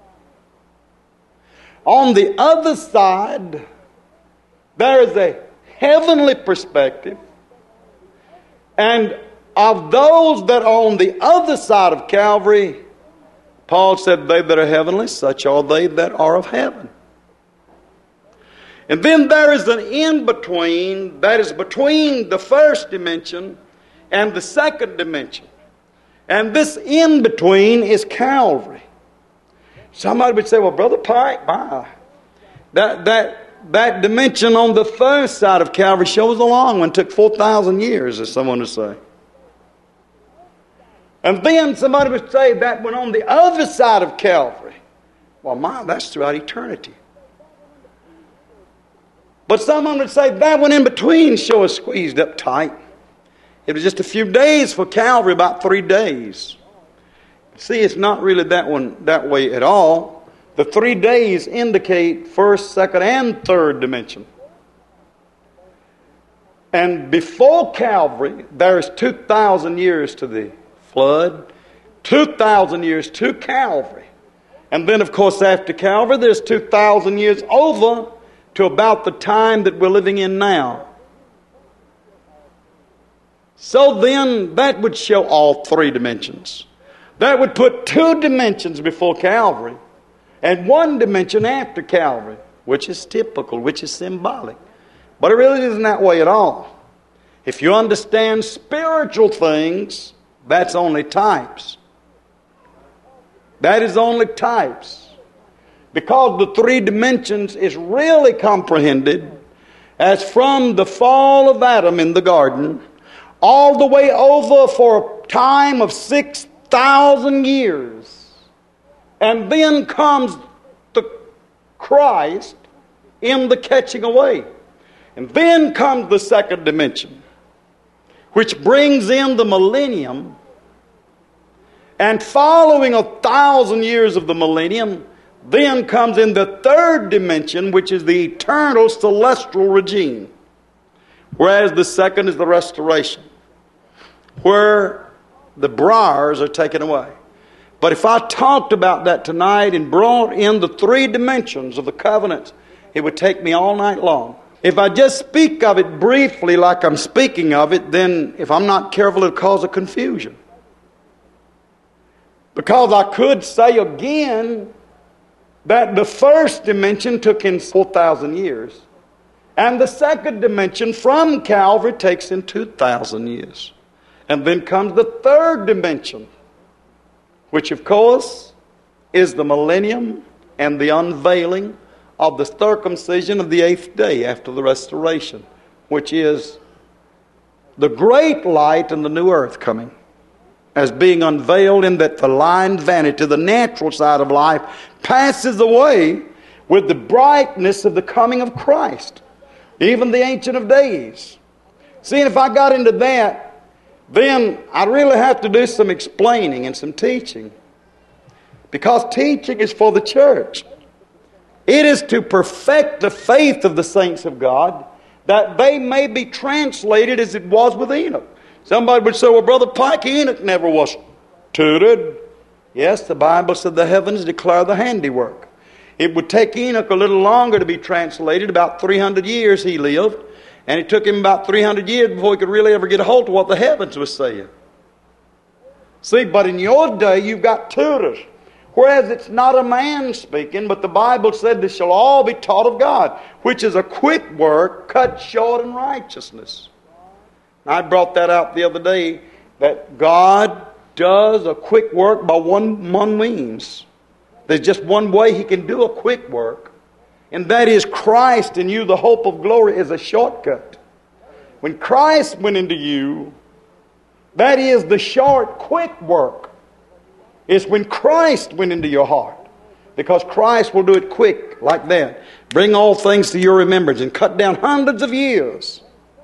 Speaker 1: On the other side, there is a heavenly perspective. And of those that are on the other side of Calvary, Paul said, they that are heavenly, such are they that are of heaven. And then there is an in-between, that is between the first dimension and the second dimension. And this in-between is Calvary. Somebody would say, well, Brother Pike, my, That, that, that dimension on the third side of Calvary shows a long one. It took four thousand years, as someone would say. And then somebody would say that one on the other side of Calvary. Well, my, that's throughout eternity. But someone would say that one in between sure is squeezed up tight. It was just a few days for Calvary, about three days. See, it's not really that one that way at all. The three days indicate first, second, and third dimension. And before Calvary, there's two thousand years to the flood, two thousand years to Calvary. And then, of course, after Calvary, there's two thousand years over to about the time that we're living in now. So then, that would show all three dimensions. That would put two dimensions before Calvary and one dimension after Calvary, which is typical, which is symbolic. But it really isn't that way at all. If you understand spiritual things, that's only types. That is only types. Because the three dimensions is really comprehended as from the fall of Adam in the garden all the way over for a time of six thousand years. And then comes the Christ in the catching away. And then comes the second dimension, which brings in the millennium. And following a thousand years of the millennium, then comes in the third dimension, which is the eternal celestial regime. Whereas the second is the restoration, where the briars are taken away. But if I talked about that tonight and brought in the three dimensions of the covenant, it would take me all night long. If I just speak of it briefly like I'm speaking of it, then if I'm not careful, it'll cause a confusion. Because I could say again that the first dimension took in four thousand years. And the second dimension from Calvary takes in two thousand years. And then comes the third dimension, which of course is the millennium and the unveiling of the circumcision of the eighth day after the restoration, which is the great light and the new earth coming as being unveiled, in that the lying vanity, the natural side of life, passes away with the brightness of the coming of Christ, even the Ancient of Days. See, if I got into that, then I really have to do some explaining and some teaching, because teaching is for the church. It is to perfect the faith of the saints of God, that they may be translated as it was with Enoch. Somebody would say, well, Brother Pike, Enoch never was tutored. Yes, the Bible said the heavens declare the handiwork. It would take Enoch a little longer to be translated. About three hundred years he lived. And it took him about three hundred years before he could really ever get a hold of what the heavens was saying. See, but in your day you've got tutors. Whereas it's not a man speaking, but the Bible said they shall all be taught of God, which is a quick work cut short in righteousness. I brought that out the other day, that God does a quick work by one, one means. There's just one way He can do a quick work, and that is Christ in you, the hope of glory, is a shortcut. When Christ went into you, that is the short, quick work. It's when Christ went into your heart. Because Christ will do it quick, like that. Bring all things to your remembrance and cut down hundreds of years.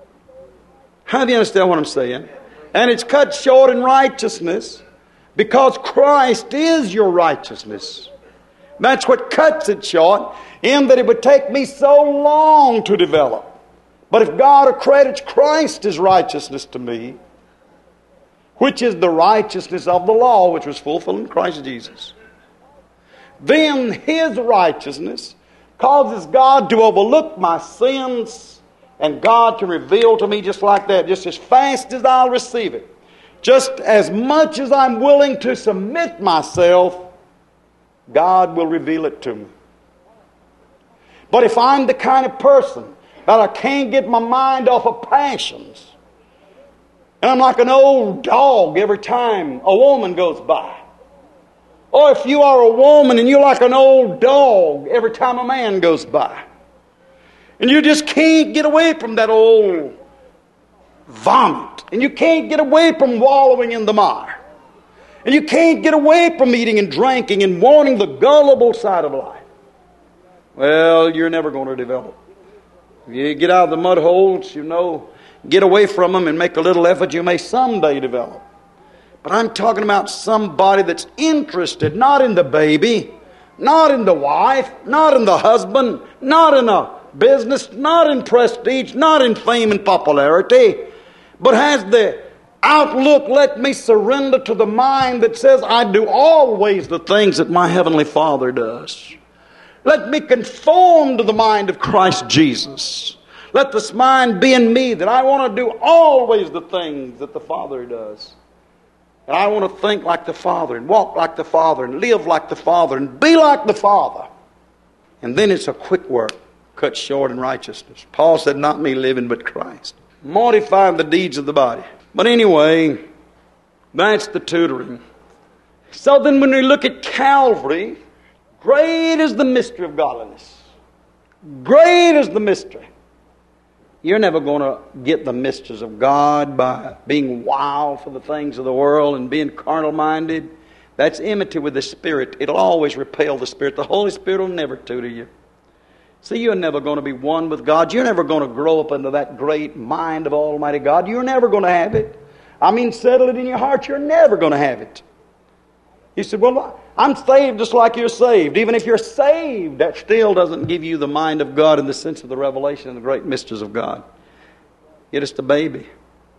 Speaker 1: How do you understand what I'm saying? And it's cut short in righteousness because Christ is your righteousness. That's what cuts it short, in that it would take me so long to develop. But if God accredits Christ as righteousness to me, which is the righteousness of the law, which was fulfilled in Christ Jesus, then His righteousness causes God to overlook my sins, and God to reveal to me just like that, just as fast as I'll receive it. Just as much as I'm willing to submit myself, God will reveal it to me. But if I'm the kind of person that I can't get my mind off of passions, and I'm like an old dog every time a woman goes by, Or if you are a woman and you're like an old dog every time a man goes by, and you just can't get away from that old vomit, and you can't get away from wallowing in the mire, and you can't get away from eating and drinking and wanting the gullible side of life, well, you're never going to develop. If you get out of the mud holes, you know, get away from them and make a little effort, you may someday develop. But I'm talking about somebody that's interested not in the baby, not in the wife, not in the husband, not in a business, not in prestige, not in fame and popularity, but has the outlook, let me surrender to the mind that says, I do always the things that my Heavenly Father does. Let me conform to the mind of Christ Jesus. Let this mind be in me that I want to do always the things that the Father does. And I want to think like the Father and walk like the Father and live like the Father and be like the Father. And then it's a quick work, cut short in righteousness. Paul said, not me living, but Christ. Mortifying the deeds of the body. But anyway, that's the tutoring. So then when we look at Calvary, great is the mystery of godliness. Great is the mystery. You're never going to get the mysteries of God by being wild for the things of the world and being carnal-minded. That's enmity with the Spirit. It'll always repel the Spirit. The Holy Spirit will never tutor you. See, you're never going to be one with God. You're never going to grow up into that great mind of Almighty God. You're never going to have it. I mean, settle it in your heart. You're never going to have it. You said, well, I'm saved just like you're saved. Even if you're saved, that still doesn't give you the mind of God in the sense of the revelation and the great mysteries of God. You're just a baby.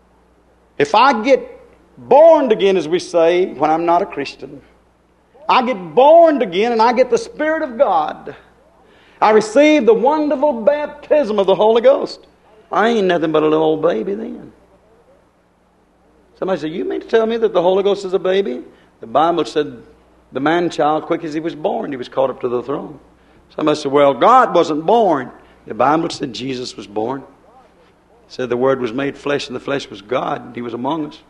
Speaker 1: If I get born again, as we say, when I'm not a Christian, I get born again and I get the Spirit of God. I receive the wonderful baptism of the Holy Ghost. I ain't nothing but a little old baby then. Somebody said, you mean to tell me that the Holy Ghost is a baby? The Bible said the man-child, quick as he was born, he was caught up to the throne. Somebody said, well, God wasn't born. The Bible said Jesus was born. It said the Word was made flesh and the flesh was God and He was among us.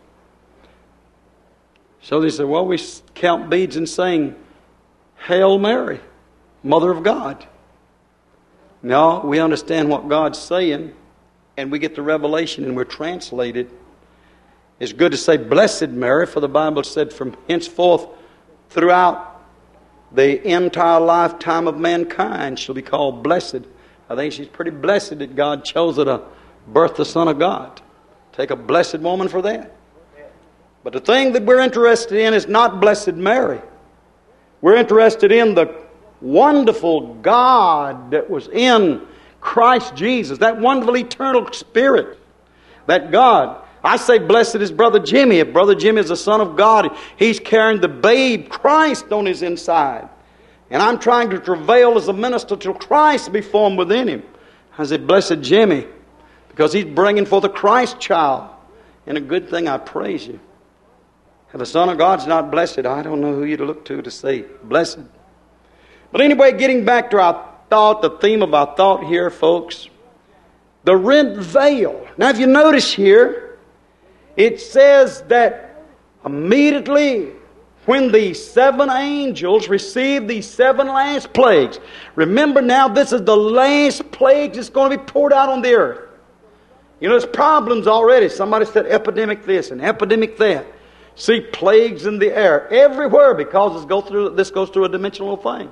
Speaker 1: So they said, well, we count beads and sing, Hail Mary, Mother of God. No, we understand what God's saying and we get the revelation and we're translated. It's good to say Blessed Mary, for the Bible said from henceforth throughout the entire lifetime of mankind shall be called blessed. I think she's pretty blessed that God chose her to birth the Son of God. Take a blessed woman for that. But the thing that we're interested in is not Blessed Mary. We're interested in the wonderful God that was in Christ Jesus, that wonderful eternal Spirit, that God. I say blessed is Brother Jimmy. If Brother Jimmy is the Son of God, he's carrying the babe Christ on his inside. And I'm trying to travail as a minister till Christ be formed within him. I say blessed Jimmy, because he's bringing forth a Christ child. And a good thing, I praise you. If the Son of God's not blessed, I don't know who you to look to to say blessed. But anyway, getting back to our thought, the theme of our thought here, folks, the rent veil. Now, if you notice here, it says that immediately when the seven angels received these seven last plagues, remember now, this is the last plague that's going to be poured out on the earth. You know, there's problems already. Somebody said epidemic this and epidemic that. See plagues in the air everywhere because this goes through, this goes through a dimensional thing.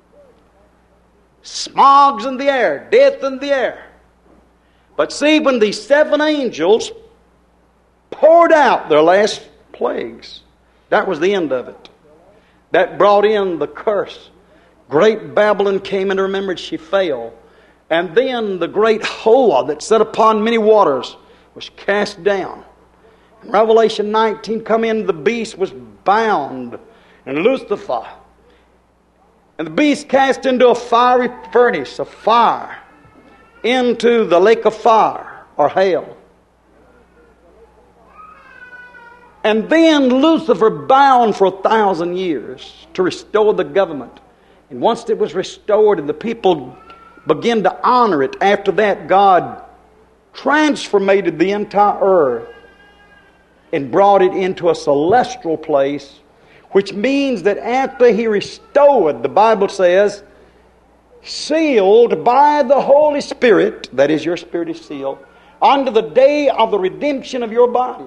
Speaker 1: Smog's in the air, death in the air. But see, when these seven angels poured out their last plagues, that was the end of it. That brought in the curse. Great Babylon came into remembrance, she fell. And then the great Hoa that sat upon many waters was cast down. In Revelation nineteen, come in, the beast was bound and Lucifer. And the beast cast into a fiery furnace of fire, into the lake of fire or hell. And then Lucifer bound for a thousand years to restore the government. And once it was restored and the people began to honor it, after that God transformated the entire earth and brought it into a celestial place which means that after He restored, the Bible says, sealed by the Holy Spirit, that is, your spirit is sealed, unto the day of the redemption of your body.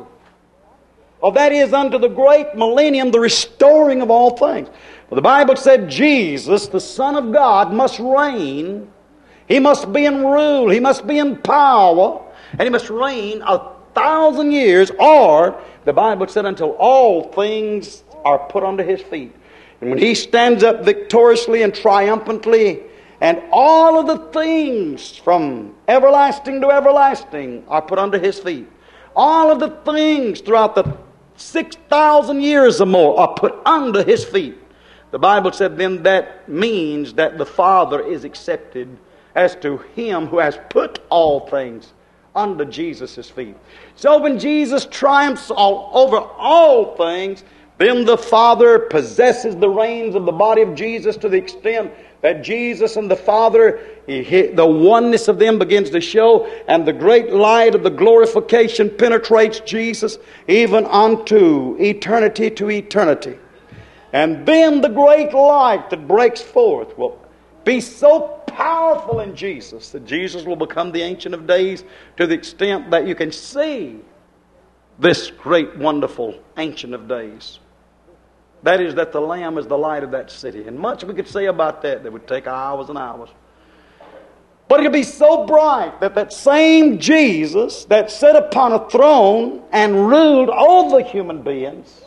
Speaker 1: Or that is, unto the great millennium, the restoring of all things. Well, the Bible said Jesus, the Son of God, must reign. He must be in rule. He must be in power. And He must reign a thousand years, or, the Bible said, until all things are put under His feet. And when He stands up victoriously and triumphantly, and all of the things from everlasting to everlasting are put under His feet. All of the things throughout the six thousand years or more are put under His feet. The Bible said then that means that the Father is accepted as to Him who has put all things under Jesus' feet. So when Jesus triumphs all, over all things, then the Father possesses the reins of the body of Jesus to the extent that Jesus and the Father, he, the oneness of them begins to show, and the great light of the glorification penetrates Jesus even unto eternity to eternity. And then the great light that breaks forth will be so powerful in Jesus that Jesus will become the Ancient of Days to the extent that you can see this great, wonderful Ancient of Days. That is, that the Lamb is the light of that city. And much we could say about that that would take hours and hours. But it could be so bright that that same Jesus that sat upon a throne and ruled over human beings,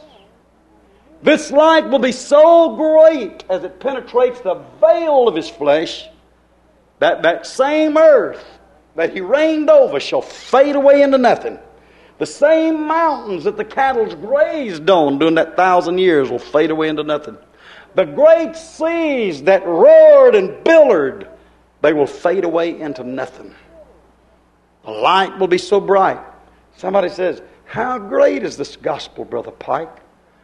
Speaker 1: this light will be so great as it penetrates the veil of His flesh that that same earth that He reigned over shall fade away into nothing. The same mountains that the cattle grazed on during that thousand years will fade away into nothing. The great seas that roared and billowed, they will fade away into nothing. The light will be so bright. Somebody says, how great is this gospel, Brother Pike?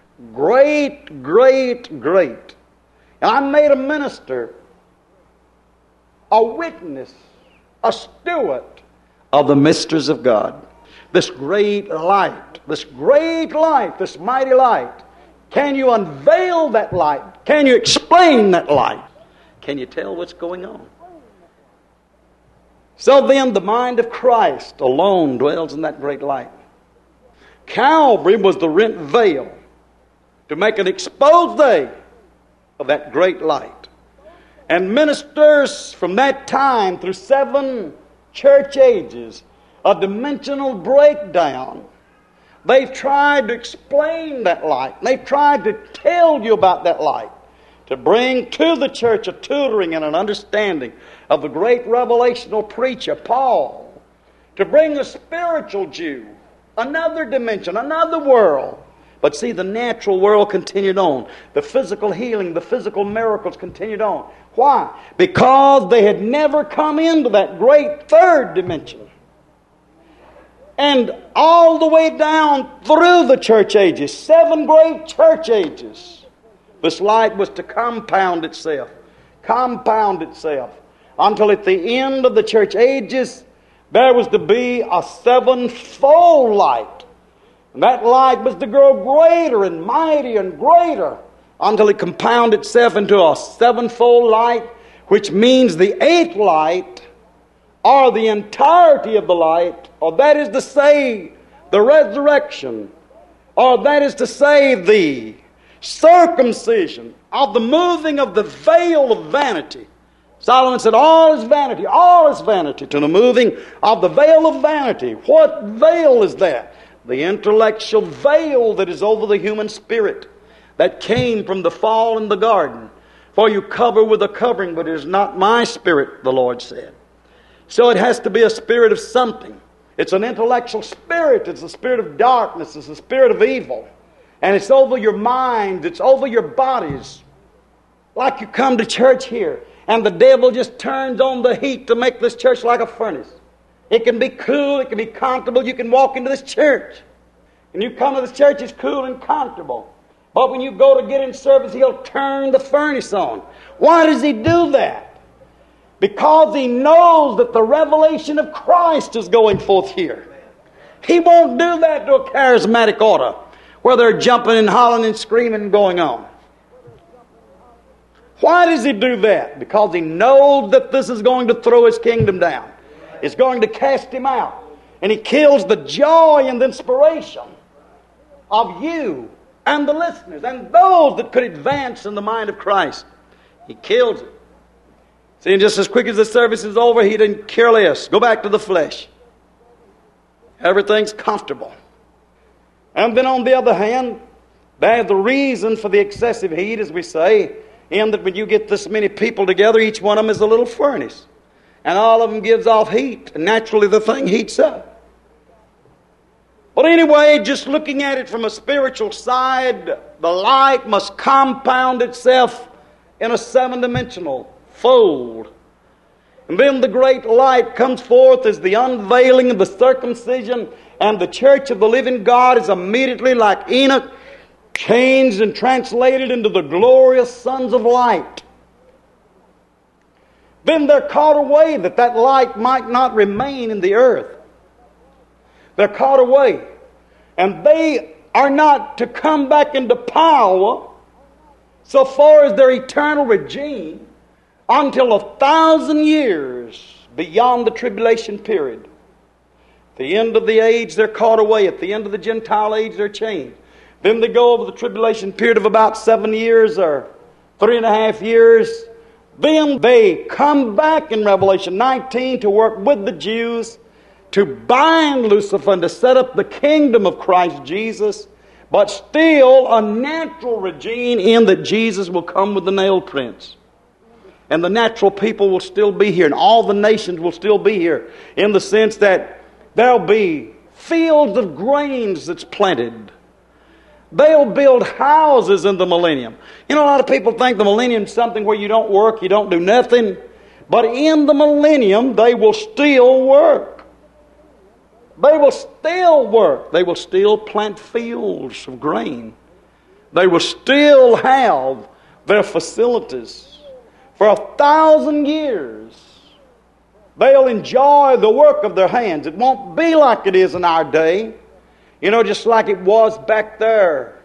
Speaker 1: Great, great, great. And I made a minister, a witness, a steward of the mysteries of God. This great light, this great light, this mighty light. Can you unveil that light? Can you explain that light? Can you tell what's going on? So then the mind of Christ alone dwells in that great light. Calvary was the rent veil to make an expose of that great light. And ministers from that time through seven church ages, a dimensional breakdown. They've tried to explain that light. They've tried to tell you about that light, to bring to the church a tutoring and an understanding of the great revelational preacher, Paul, to bring the spiritual Jew, another dimension, another world. But see, the natural world continued on. The physical healing, the physical miracles continued on. Why? Because they had never come into that great third dimension. And all the way down through the church ages, seven great church ages, this light was to compound itself, compound itself, until at the end of the church ages, there was to be a sevenfold light. And that light was to grow greater and mightier and greater until it compounded itself into a sevenfold light, which means the eighth light, or the entirety of the light, or that is to say, the resurrection, or that is to say, the circumcision of the moving of the veil of vanity. Solomon said, all is vanity, all is vanity, to the moving of the veil of vanity. What veil is that? The intellectual veil that is over the human spirit that came from the fall in the garden. For you cover with a covering, but it is not my spirit, the Lord said. So it has to be a spirit of something. It's an intellectual spirit. It's a spirit of darkness. It's a spirit of evil. And it's over your mind. It's over your bodies. Like you come to church here, and the devil just turns on the heat to make this church like a furnace. It can be cool. It can be comfortable. You can walk into this church. And you come to this church, it's cool and comfortable. But when you go to get in service, he'll turn the furnace on. Why does he do that? Because he knows that the revelation of Christ is going forth here. He won't do that to a charismatic order. where they're jumping and hollering and screaming and going on. Why does he do that? Because he knows that this is going to throw his kingdom down. It's going to cast him out. And he kills the joy and the inspiration of you and the listeners and those that could advance in the mind of Christ. He kills it. See, and just as quick as the service is over, he didn't care less. Go back to the flesh. Everything's comfortable. And then on the other hand, there's the reason for the excessive heat, as we say, in that when you get this many people together, each one of them is a little furnace. And all of them gives off heat. And naturally the thing heats up. But anyway, just looking at it from a spiritual side, the light must compound itself in a seven-dimensional fold. And then the great light comes forth as the unveiling of the circumcision, and the church of the living God is immediately, like Enoch, changed and translated into the glorious sons of light. Then they're caught away that that light might not remain in the earth. They're caught away. And they are not to come back into power so far as their eternal regime until a thousand years beyond the tribulation period. At the end of the age, they're caught away. At the end of the Gentile age, they're changed. Then they go over the tribulation period of about seven years or three and a half years. Then they come back in Revelation nineteen to work with the Jews to bind Lucifer and to set up the kingdom of Christ Jesus, but still a natural regime in that Jesus will come with the nail prints. And the natural people will still be here, and all the nations will still be here, in the sense that there'll be fields of grains that's planted. They'll build houses in the millennium. You know, a lot of people think the millennium is something where you don't work, you don't do nothing. But in the millennium, they will still work. They will still work. They will still plant fields of grain. They will still have their facilities. For a thousand years, they'll enjoy the work of their hands. It won't be like it is in our day. You know, just like it was back there.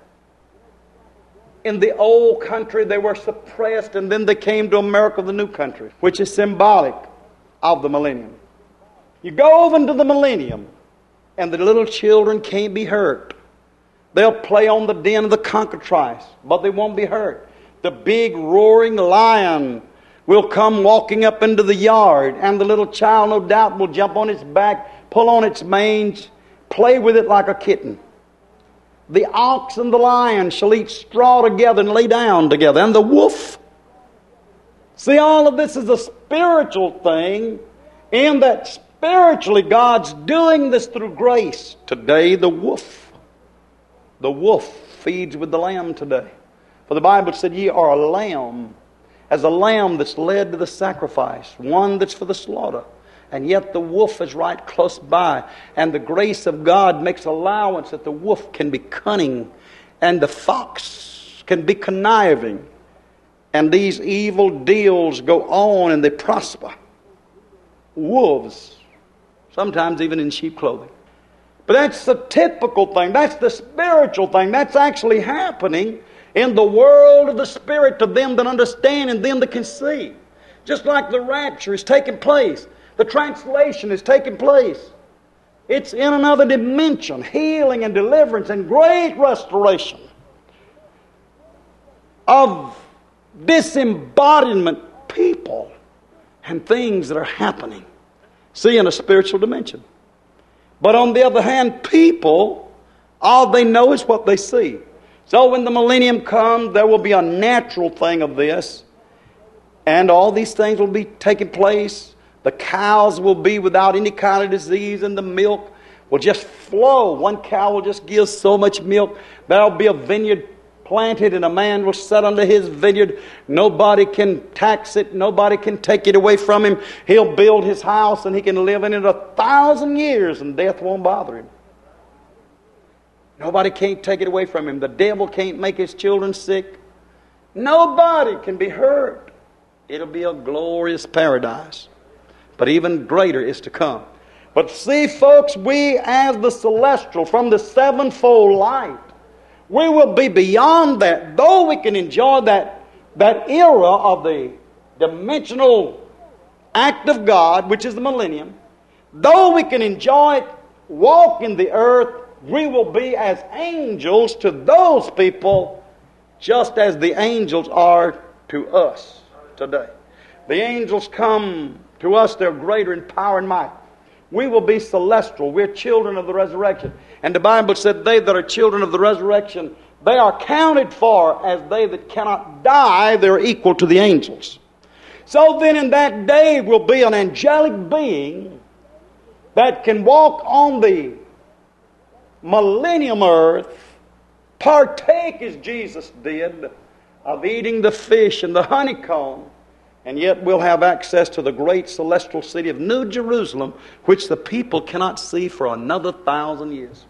Speaker 1: In the old country, they were suppressed, and then they came to America, the new country, which is symbolic of the millennium. You go over into the millennium, and the little children can't be hurt. They'll play on the den of the cockatrice, but they won't be hurt. The big roaring lion will come walking up into the yard, and the little child, no doubt, will jump on its back, pull on its mange, play with it like a kitten. The ox and the lion shall eat straw together and lay down together, and the wolf. See, all of this is a spiritual thing, in that spiritually God's doing this through grace. Today the wolf, the wolf feeds with the lamb today. For the Bible said, ye are a lamb, as a lamb that's led to the sacrifice, one that's for the slaughter. And yet the wolf is right close by. And the grace of God makes allowance that the wolf can be cunning and the fox can be conniving. And these evil deals go on and they prosper. Wolves, sometimes even in sheep clothing. But that's the typical thing. That's the spiritual thing. That's actually happening in the world of the Spirit to them that understand and them that can see. Just like the rapture is taking place. The translation is taking place. It's in another dimension. Healing and deliverance and great restoration of disembodiment people and things that are happening. See, in a spiritual dimension. But on the other hand, people, all they know is what they see. So when the millennium comes, there will be a natural thing of this. And all these things will be taking place. The cows will be without any kind of disease, and the milk will just flow. One cow will just give so much milk. There will be a vineyard planted, and a man will sit under his vineyard. Nobody can tax it. Nobody can take it away from him. He'll build his house, and he can live in it a thousand years, and death won't bother him. Nobody can't take it away from him. The devil can't make his children sick. Nobody can be hurt. It'll be a glorious paradise. But even greater is to come. But see, folks, we as the celestial, from the sevenfold light, We will be beyond that. Though we can enjoy that, that era of the dimensional act of God, which is the millennium, though we can enjoy it, walk in the earth, we will be as angels to those people just as the angels are to us today. The angels come to us, they're greater in power and might. We will be celestial. We're children of the resurrection. And the Bible said they that are children of the resurrection, they are counted for as they that cannot die. They're equal to the angels. So then in that day will be an angelic being that can walk on the millennium earth, partake as Jesus did of eating the fish and the honeycomb, and yet we'll have access to the great celestial city of New Jerusalem, which the people cannot see for another thousand years.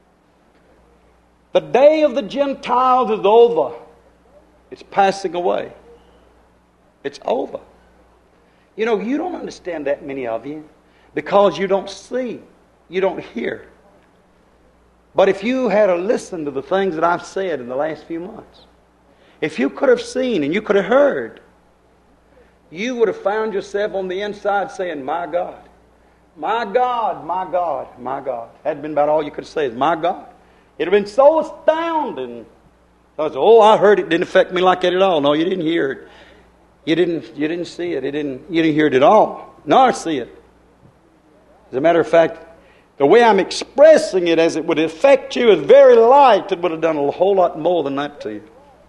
Speaker 1: The day of the Gentiles is over. It's passing away. It's over. You know, you don't understand that, many of you, because you don't see, you don't hear. But if you had to listen to the things that I've said in the last few months, if you could have seen and you could have heard, you would have found yourself on the inside saying, my God, my God, my God, my God. That'd been about all you could say is, my God. It'd have been so astounding. I was, oh, I heard it. Didn't affect me like that at all. No, you didn't hear it. You didn't, you didn't see it. It didn't, you didn't hear it at all. Nor see it. As a matter of fact, the way I'm expressing it as it would affect you is very light. It would have done a whole lot more than that to you.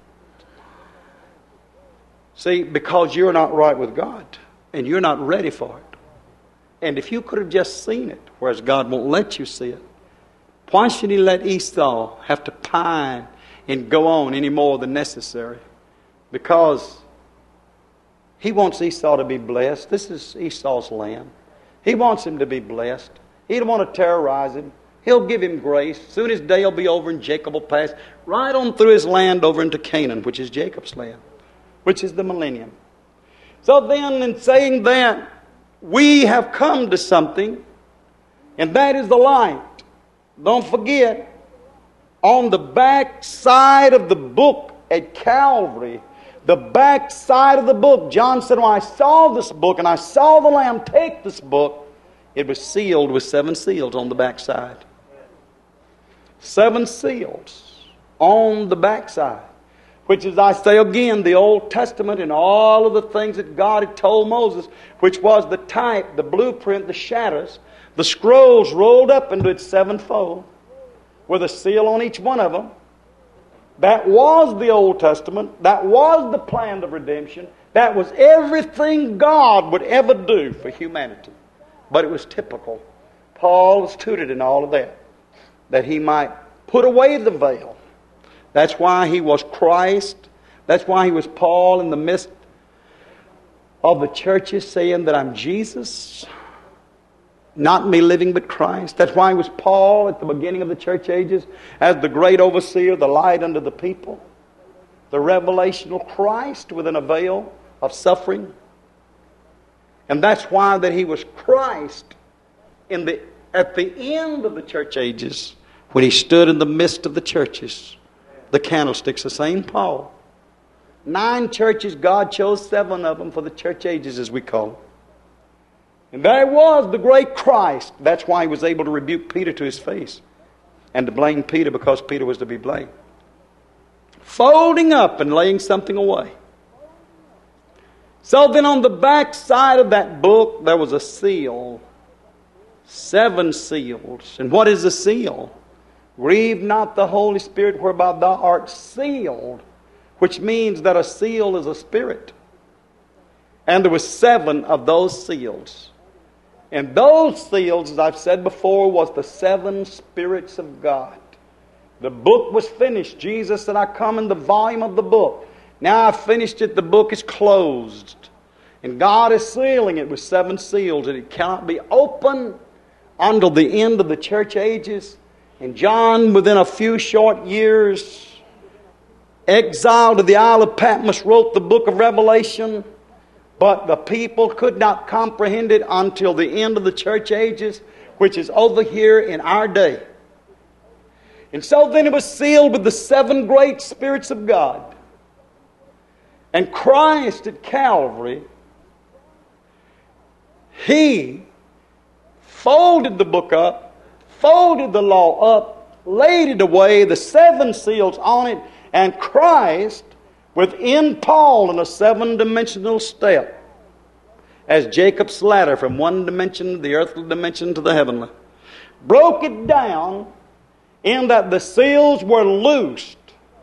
Speaker 1: See, because you're not right with God, and you're not ready for it. And if you could have just seen it, whereas God won't let you see it, why should He let Esau have to pine and go on any more than necessary? Because He wants Esau to be blessed. This is Esau's land. He wants him to be blessed. He don't want to terrorize him. He'll give him grace. Soon his day will be over and Jacob will pass right on through his land over into Canaan, which is Jacob's land, which is the millennium. So then, in saying that, we have come to something, and that is the light. Don't forget, on the back side of the book at Calvary, the back side of the book, John said, when I saw this book and I saw the Lamb take this book, it was sealed with seven seals on the back side. Seven seals on the back side. Which is, I say again, the Old Testament and all of the things that God had told Moses, which was the type, the blueprint, the shadows, the scrolls rolled up into its sevenfold, with a seal on each one of them. That was the Old Testament. That was the plan of redemption. That was everything God would ever do for humanity. But it was typical. Paul was tutored in all of that, that he might put away the veil. That's why he was Christ. That's why he was Paul in the midst of the churches saying that I'm Jesus, not me living but Christ. That's why he was Paul at the beginning of the church ages as the great overseer, the light unto the people, the revelational Christ within a veil of suffering. And that's why that he was Christ in the at the end of the church ages when he stood in the midst of the churches. The candlesticks of Saint Paul. Nine churches, God chose seven of them for the church ages, as we call them. And there was the great Christ. That's why he was able to rebuke Peter to his face and to blame Peter because Peter was to be blamed. Folding up and laying something away. So then on the back side of that book, there was a seal. Seven seals. And what is a seal? Grieve not the Holy Spirit whereby thou art sealed, which means that a seal is a spirit. And there were seven of those seals. And those seals, as I've said before, was the seven spirits of God. The book was finished. Jesus said, I come in the volume of the book. Now I've finished it. The book is closed. And God is sealing it with seven seals. And it cannot be opened until the end of the church ages. And John, within a few short years, exiled to the Isle of Patmos, wrote the book of Revelation. But the people could not comprehend it until the end of the church ages, which is over here in our day. And so then it was sealed with the seven great spirits of God. And Christ at Calvary, He folded the book up, folded the law up, laid it away, the seven seals on it, and Christ, within Paul in a seven-dimensional step, as Jacob's ladder from one dimension, the earthly dimension, to the heavenly, broke it down in that the seals were loosed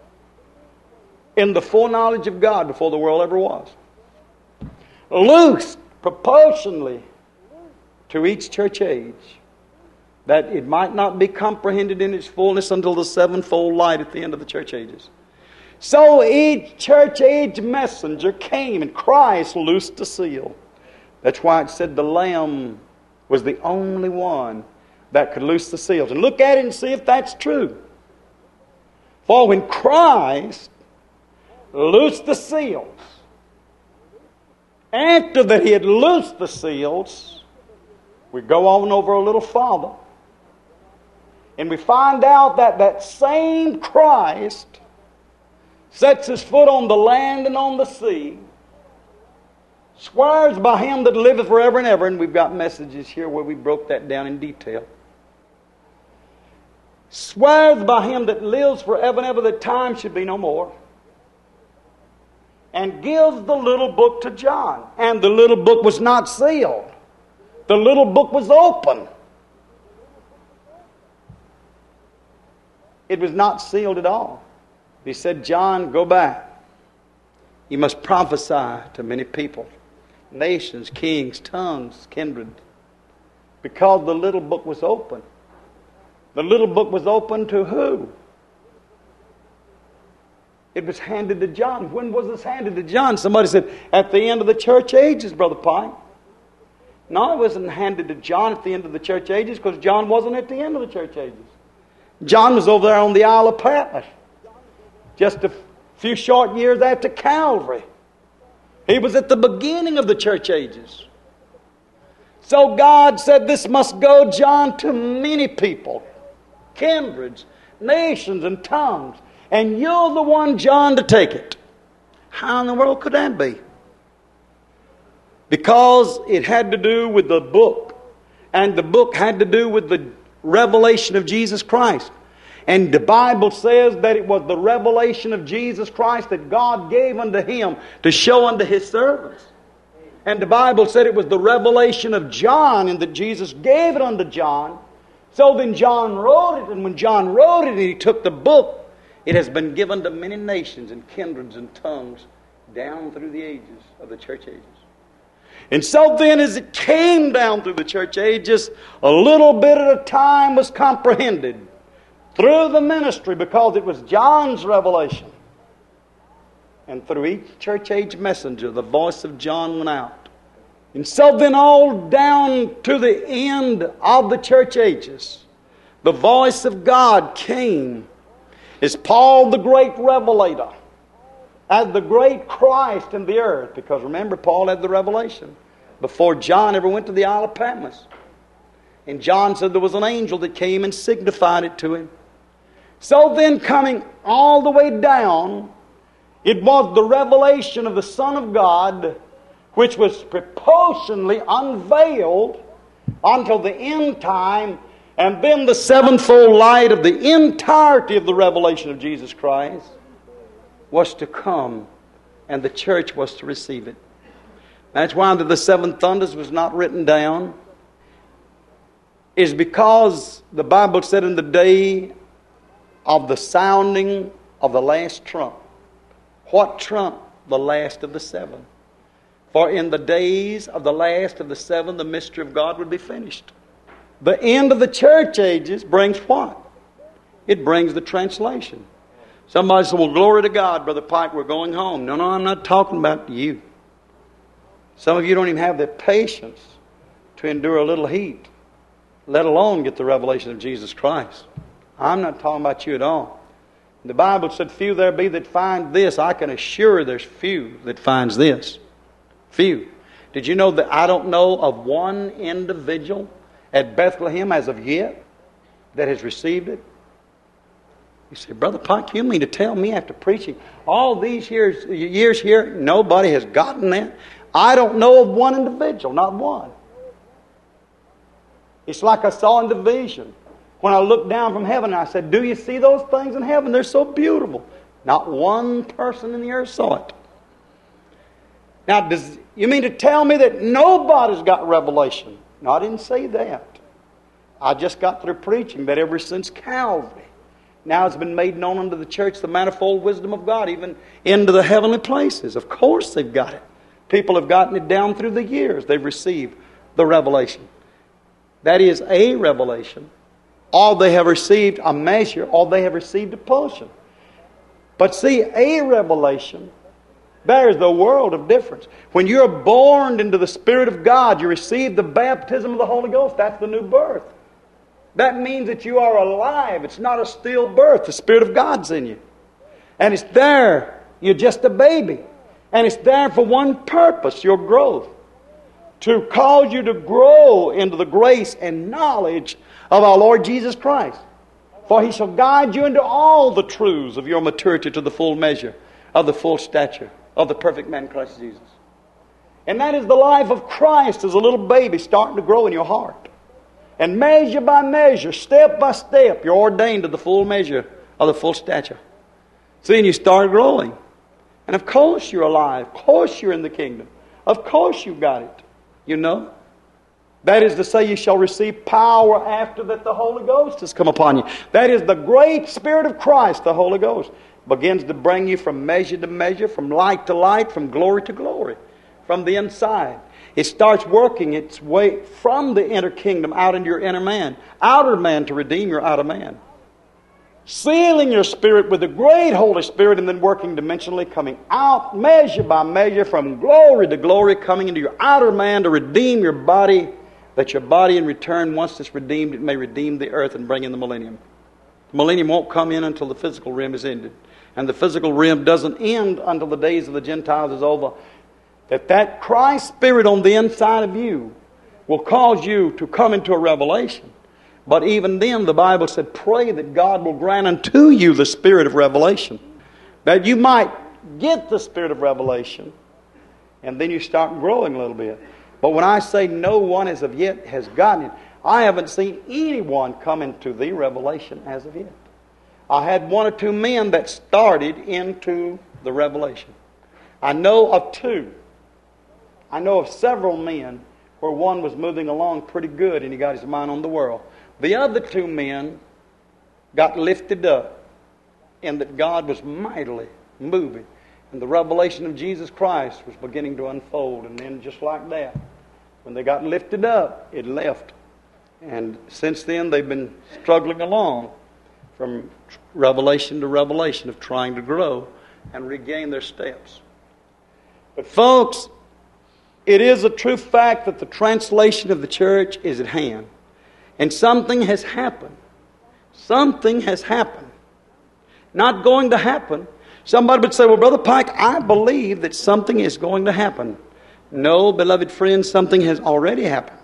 Speaker 1: in the foreknowledge of God before the world ever was. Loosed proportionally to each church age, that it might not be comprehended in its fullness until the sevenfold light at the end of the church ages. So each church age messenger came and Christ loosed the seal. That's why it said the Lamb was the only one that could loose the seals. And look at it and see if that's true. For when Christ loosed the seals, after that He had loosed the seals, we go on over a little farther, and we find out that that same Christ sets His foot on the land and on the sea, swears by Him that liveth forever and ever, and we've got messages here where we broke that down in detail. Swears by Him that lives forever and ever that time should be no more, and gives the little book to John. And the little book was not sealed. The little book was open. It was not sealed at all. He said, John, go back. You must prophesy to many people, nations, kings, tongues, kindred, because the little book was open. The little book was open to who? It was handed to John. When was this handed to John? Somebody said, at the end of the church ages, Brother Pike. No, it wasn't handed to John at the end of the church ages, because John wasn't at the end of the church ages. John was over there on the Isle of Patmos, just a few short years after Calvary. He was at the beginning of the church ages. So God said, this must go, John, to many people, kindreds, nations, and tongues. And you're the one, John, to take it. How in the world could that be? Because it had to do with the book. And the book had to do with the revelation of Jesus Christ. And the Bible says that it was the revelation of Jesus Christ that God gave unto Him to show unto His servants. And the Bible said it was the revelation of John, and that Jesus gave it unto John. So then John wrote it, and when John wrote it and he took the book, it has been given to many nations and kindreds and tongues down through the ages of the church ages. And so then as it came down through the church ages, a little bit at a time was comprehended through the ministry, because it was John's revelation. And through each church age messenger, the voice of John went out. And so then all down to the end of the church ages, the voice of God came as Paul the great revelator, as the great Christ in the earth. Because remember, Paul had the revelation before John ever went to the Isle of Patmos. And John said there was an angel that came and signified it to him. So then coming all the way down, it was the revelation of the Son of God, which was proportionally unveiled until the end time, and then the sevenfold light of the entirety of the revelation of Jesus Christ was to come, and the church was to receive it. That's why the seven thunders was not written down, is because the Bible said in the day of the sounding of the last trump. What trump? The last of the seven. For in the days of the last of the seven, the mystery of God would be finished. The end of the church ages brings what? It brings the translation. Somebody said, well, glory to God, Brother Pike, we're going home. No, no, I'm not talking about you. Some of you don't even have the patience to endure a little heat, let alone get the revelation of Jesus Christ. I'm not talking about you at all. The Bible said, few there be that find this. I can assure there's few that finds this. Few. Did you know that I don't know of one individual at Bethlehem as of yet that has received it? You say, Brother Pike, you mean to tell me after preaching all these years, years here, nobody has gotten that? I don't know of one individual, not one. It's like I saw in the vision. When I looked down from heaven, I said, do you see those things in heaven? They're so beautiful. Not one person in the earth saw it. Now, does you mean to tell me that nobody's got revelation? No, I didn't say that. I just got through preaching that ever since Calvary, now it's been made known unto the church the manifold wisdom of God, even into the heavenly places. Of course they've got it. People have gotten it down through the years. They've received the revelation. That is a revelation. All they have received a measure, all they have received a portion. But see, a revelation, there is the world of difference. When you're born into the Spirit of God, you receive the baptism of the Holy Ghost. That's the new birth. That means that you are alive. It's not a still birth. The Spirit of God's in you. And it's there. You're just a baby. And it's there for one purpose, your growth. To cause you to grow into the grace and knowledge of our Lord Jesus Christ. For He shall guide you into all the truths of your maturity to the full measure of the full stature of the perfect man Christ Jesus. And that is the life of Christ as a little baby starting to grow in your heart. And measure by measure, step by step, you're ordained to the full measure of the full stature. See, and you start growing. And of course you're alive. Of course you're in the kingdom. Of course you've got it. You know? That is to say, you shall receive power after that the Holy Ghost has come upon you. That is the great Spirit of Christ, the Holy Ghost, begins to bring you from measure to measure, from light to light, from glory to glory, from the inside. It starts working its way from the inner kingdom out into your inner man, outer man to redeem your outer man. Sealing your spirit with the great Holy Spirit and then working dimensionally, coming out measure by measure from glory to glory, coming into your outer man to redeem your body, that your body in return, once it's redeemed, it may redeem the earth and bring in the millennium. The millennium won't come in until the physical realm is ended. And the physical realm doesn't end until the days of the Gentiles is over. That that Christ Spirit on the inside of you will cause you to come into a revelation. But even then, the Bible said, pray that God will grant unto you the Spirit of revelation. That you might get the Spirit of revelation. And then you start growing a little bit. But when I say no one as of yet has gotten it, I haven't seen anyone come into the revelation as of yet. I had one or two men that started into the revelation. I know of two. I know of several men where one was moving along pretty good and he got his mind on the world. The other two men got lifted up in that God was mightily moving. And the revelation of Jesus Christ was beginning to unfold. And then just like that, when they got lifted up, it left. And since then, they've been struggling along from revelation to revelation of trying to grow and regain their steps. But folks, it is a true fact that the translation of the church is at hand. And something has happened. Something has happened. Not going to happen. Somebody would say, well, Brother Pike, I believe that something is going to happen. No, beloved friends, something has already happened.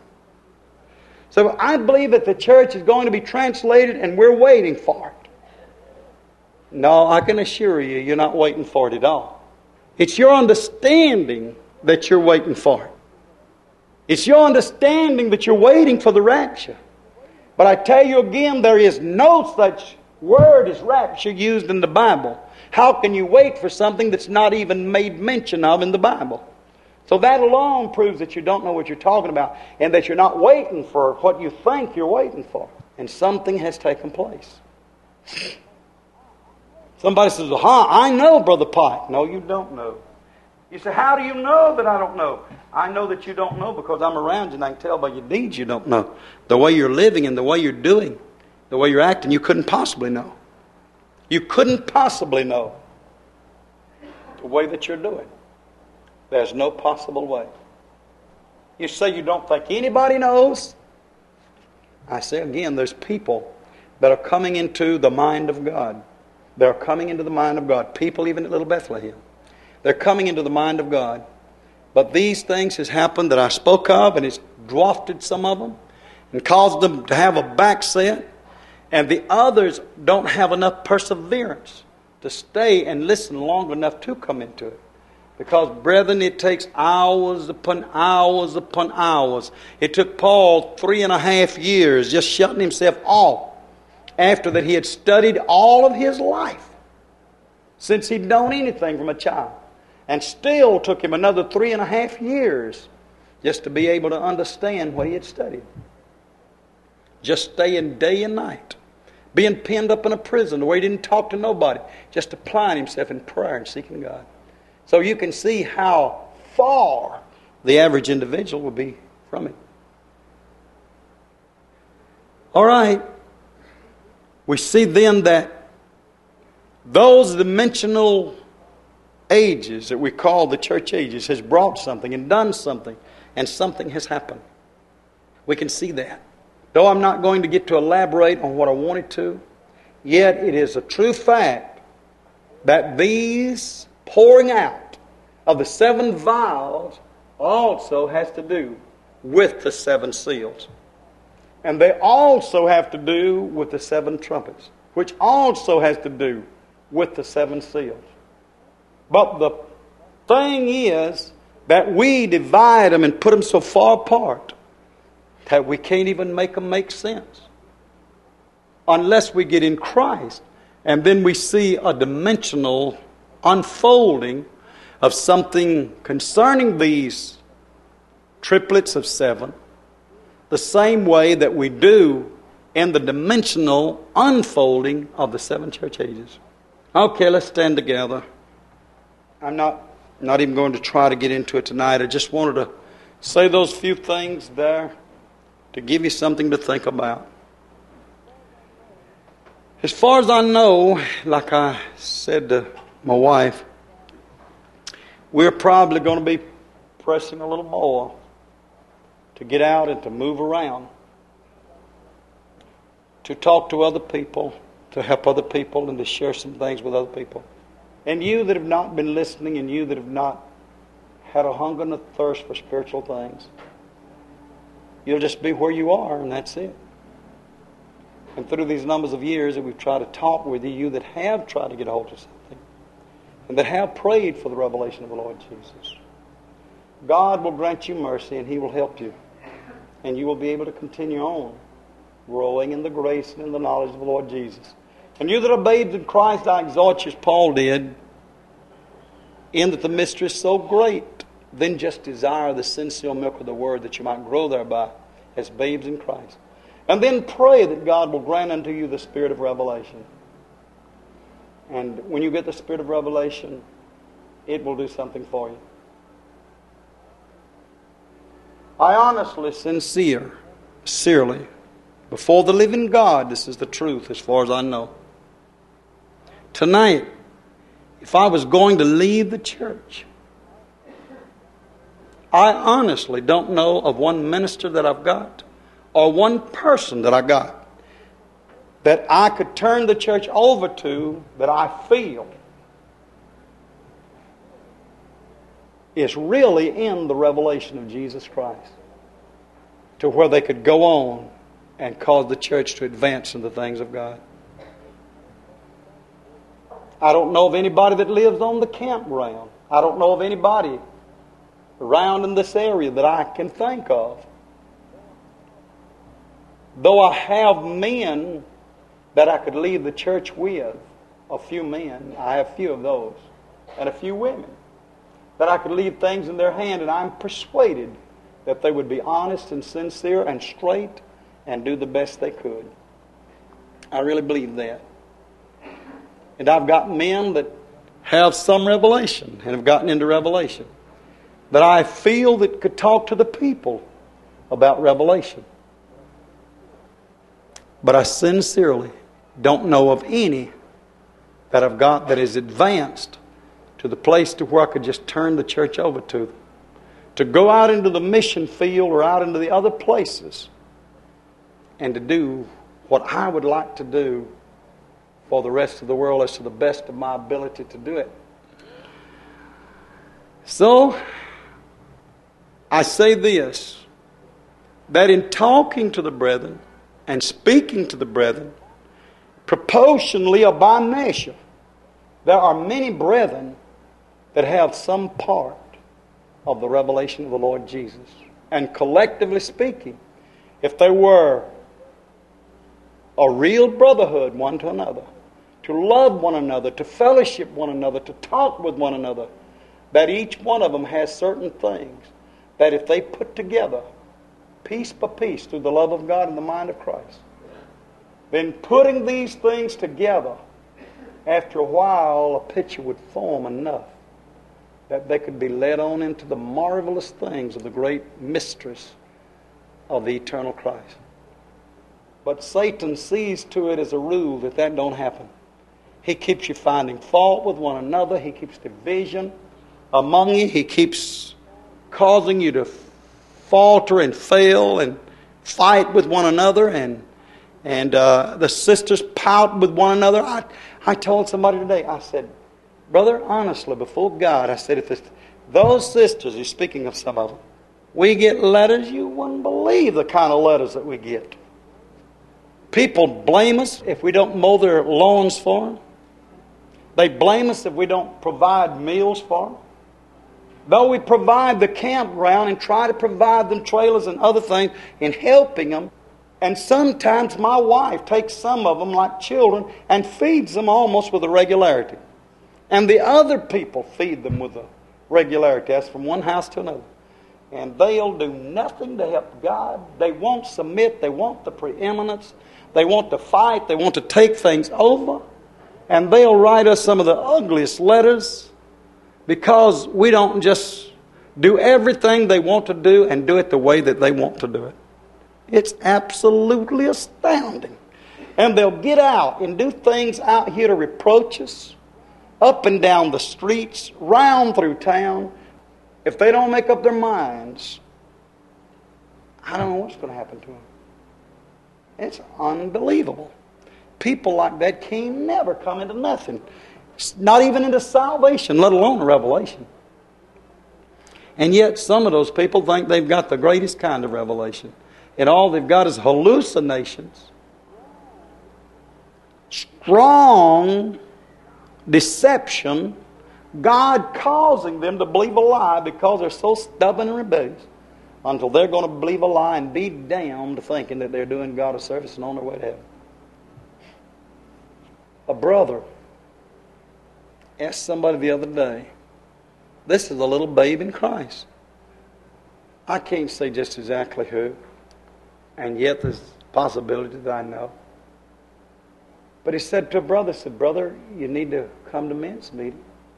Speaker 1: So I believe that the church is going to be translated and we're waiting for it. No, I can assure you, you're not waiting for it at all. It's your understanding that you're waiting for it. It's your understanding that you're waiting for the rapture. But I tell you again, there is no such word as rapture used in the Bible. How can you wait for something that's not even made mention of in the Bible? So that alone proves that you don't know what you're talking about and that you're not waiting for what you think you're waiting for. And something has taken place. Somebody says, well, huh, I know, Brother Pike. No, you don't know. You say, how do you know that I don't know? I know that you don't know because I'm around you and I can tell by your deeds you don't know. The way you're living and the way you're doing, the way you're acting, you couldn't possibly know. You couldn't possibly know the way that you're doing. There's no possible way. You say you don't think anybody knows. I say again, there's people that are coming into the mind of God. They're coming into the mind of God. People even at Little Bethlehem. They're coming into the mind of God. But these things has happened that I spoke of, and it's dwarfed some of them and caused them to have a backset. And the others don't have enough perseverance to stay and listen long enough to come into it. Because, brethren, it takes hours upon hours upon hours. It took Paul three and a half years just shutting himself off after that he had studied all of his life since he'd known anything from a child. And still took him another three and a half years just to be able to understand what he had studied. Just staying day and night. Being penned up in a prison where he didn't talk to nobody. Just applying himself in prayer and seeking God. So you can see how far the average individual will be from it. All right. We see then that those dimensional ages that we call the church ages has brought something and done something, and something has happened. We can see that. Though I'm not going to get to elaborate on what I wanted to, yet it is a true fact that these pouring out of the seven vials also has to do with the seven seals. And they also have to do with the seven trumpets, which also has to do with the seven seals. But the thing is that we divide them and put them so far apart that we can't even make them make sense unless we get in Christ. And then we see a dimensional unfolding of something concerning these triplets of seven, the same way that we do in the dimensional unfolding of the seven church ages. Okay, let's stand together. I'm not, not even going to try to get into it tonight. I just wanted to say those few things there to give you something to think about. As far as I know, like I said to my wife, we're probably going to be pressing a little more to get out and to move around, to talk to other people, to help other people, and to share some things with other people. And you that have not been listening, and you that have not had a hunger and a thirst for spiritual things, you'll just be where you are, and that's it. And through these numbers of years that we've tried to talk with you, you that have tried to get a hold of something, and that have prayed for the revelation of the Lord Jesus, God will grant you mercy, and He will help you. And you will be able to continue on growing in the grace and in the knowledge of the Lord Jesus. And you that are babes in Christ, I exhort you as Paul did, in that the mystery is so great, then just desire the sincere milk of the Word, that you might grow thereby as babes in Christ. And then pray that God will grant unto you the spirit of revelation. And when you get the spirit of revelation, it will do something for you. I honestly, sincere, sincerely, before the living God, this is the truth as far as I know. Tonight, if I was going to leave the church, I honestly don't know of one minister that I've got or one person that I got that I could turn the church over to that I feel is really in the revelation of Jesus Christ, to where they could go on and cause the church to advance in the things of God. I don't know of anybody that lives on the campground. I don't know of anybody around in this area that I can think of. Though I have men that I could leave the church with, a few men, I have a few of those, and a few women, that I could leave things in their hand, and I'm persuaded that they would be honest and sincere and straight and do the best they could. I really believe that. And I've got men that have some revelation and have gotten into revelation that I feel that could talk to the people about revelation. But I sincerely don't know of any that I've got that is advanced to the place to where I could just turn the church over to them. To go out into the mission field or out into the other places and to do what I would like to do for the rest of the world as to the best of my ability to do it. So, I say this, that in talking to the brethren and speaking to the brethren proportionally or by measure, there are many brethren that have some part of the revelation of the Lord Jesus. And collectively speaking, if there were a real brotherhood one to another, to love one another, to fellowship one another, to talk with one another, that each one of them has certain things that if they put together, piece by piece, through the love of God and the mind of Christ, then putting these things together, after a while a picture would form enough that they could be led on into the marvelous things of the great mysteries of the eternal Christ. But Satan sees to it as a rule that that don't happen. He keeps you finding fault with one another. He keeps division among you. He keeps causing you to falter and fail and fight with one another. And and uh, the sisters pout with one another. I, I told somebody today, I said, brother, honestly, before God, I said, if it's those sisters, you're speaking of some of them, we get letters, you wouldn't believe the kind of letters that we get. People blame us if we don't mow their lawns for them. They blame us if we don't provide meals for them. Though we provide the campground and try to provide them trailers and other things in helping them, and sometimes my wife takes some of them like children and feeds them almost with a regularity. And the other people feed them with a regularity. That's from one house to another. And they'll do nothing to help God. They won't submit. They want the preeminence. They want to fight. They want to take things over. And they'll write us some of the ugliest letters because we don't just do everything they want to do and do it the way that they want to do it. It's absolutely astounding. And they'll get out and do things out here to reproach us, up and down the streets, round through town. If they don't make up their minds, I don't know what's going to happen to them. It's unbelievable. People like that can never come into nothing. Not even into salvation, let alone a revelation. And yet some of those people think they've got the greatest kind of revelation. And all they've got is hallucinations, strong deception, God causing them to believe a lie because they're so stubborn and rebellious until they're going to believe a lie and be damned thinking that they're doing God a service and on their way to heaven. A brother asked somebody the other day, this is a little babe in Christ. I can't say just exactly who, and yet there's a possibility that I know. But he said to a brother, he said, brother, you need to come to men's meeting.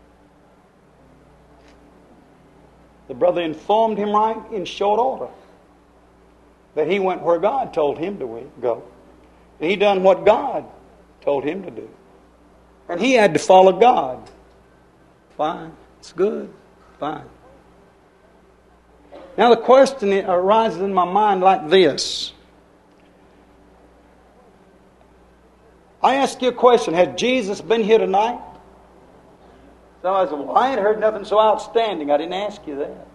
Speaker 1: The brother informed him right in short order that he went where God told him to go. And he done what God told him to do. And he had to follow God. Fine. It's good. Fine. Now the question arises in my mind like this. I ask you a question. Has Jesus been here tonight? Somebody said, well, I ain't heard nothing so outstanding. I didn't ask you that.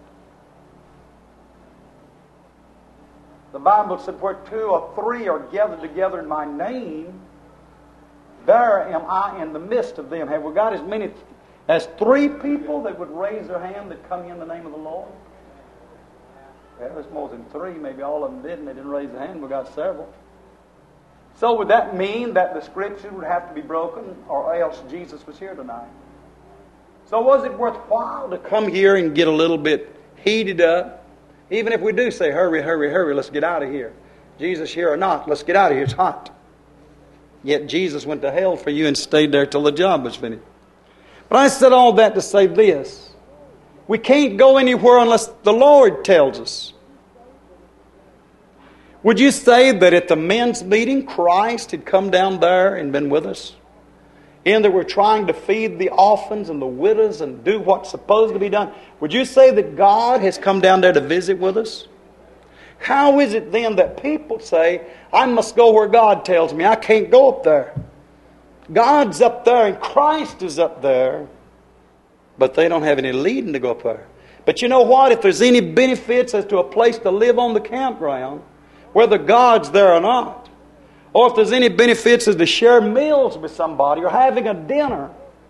Speaker 1: The Bible said, where two or three are gathered together in my name, there am I in the midst of them. Have we got as many as three people that would raise their hand that come in the name of the Lord? Well, there's more than three. Maybe all of them didn't. They didn't raise their hand. We got several. So would that mean that the Scripture would have to be broken, or else Jesus was here tonight? So was it worthwhile to come here and get a little bit heated up? Even if we do say, hurry, hurry, hurry, let's get out of here. Jesus here or not, let's get out of here, it's hot. Yet Jesus went to hell for you and stayed there till the job was finished. But I said all that to say this. We can't go anywhere unless the Lord tells us. Would you say that at the men's meeting, Christ had come down there and been with us? And that we're trying to feed the orphans and the widows and do what's supposed to be done. Would you say that God has come down there to visit with us? How is it then that people say, I must go where God tells me, I can't go up there? God's up there and Christ is up there, but they don't have any leading to go up there. But you know what? If there's any benefits as to a place to live on the campground, whether God's there or not, Or if there's any benefits as to share meals with somebody or having a dinner.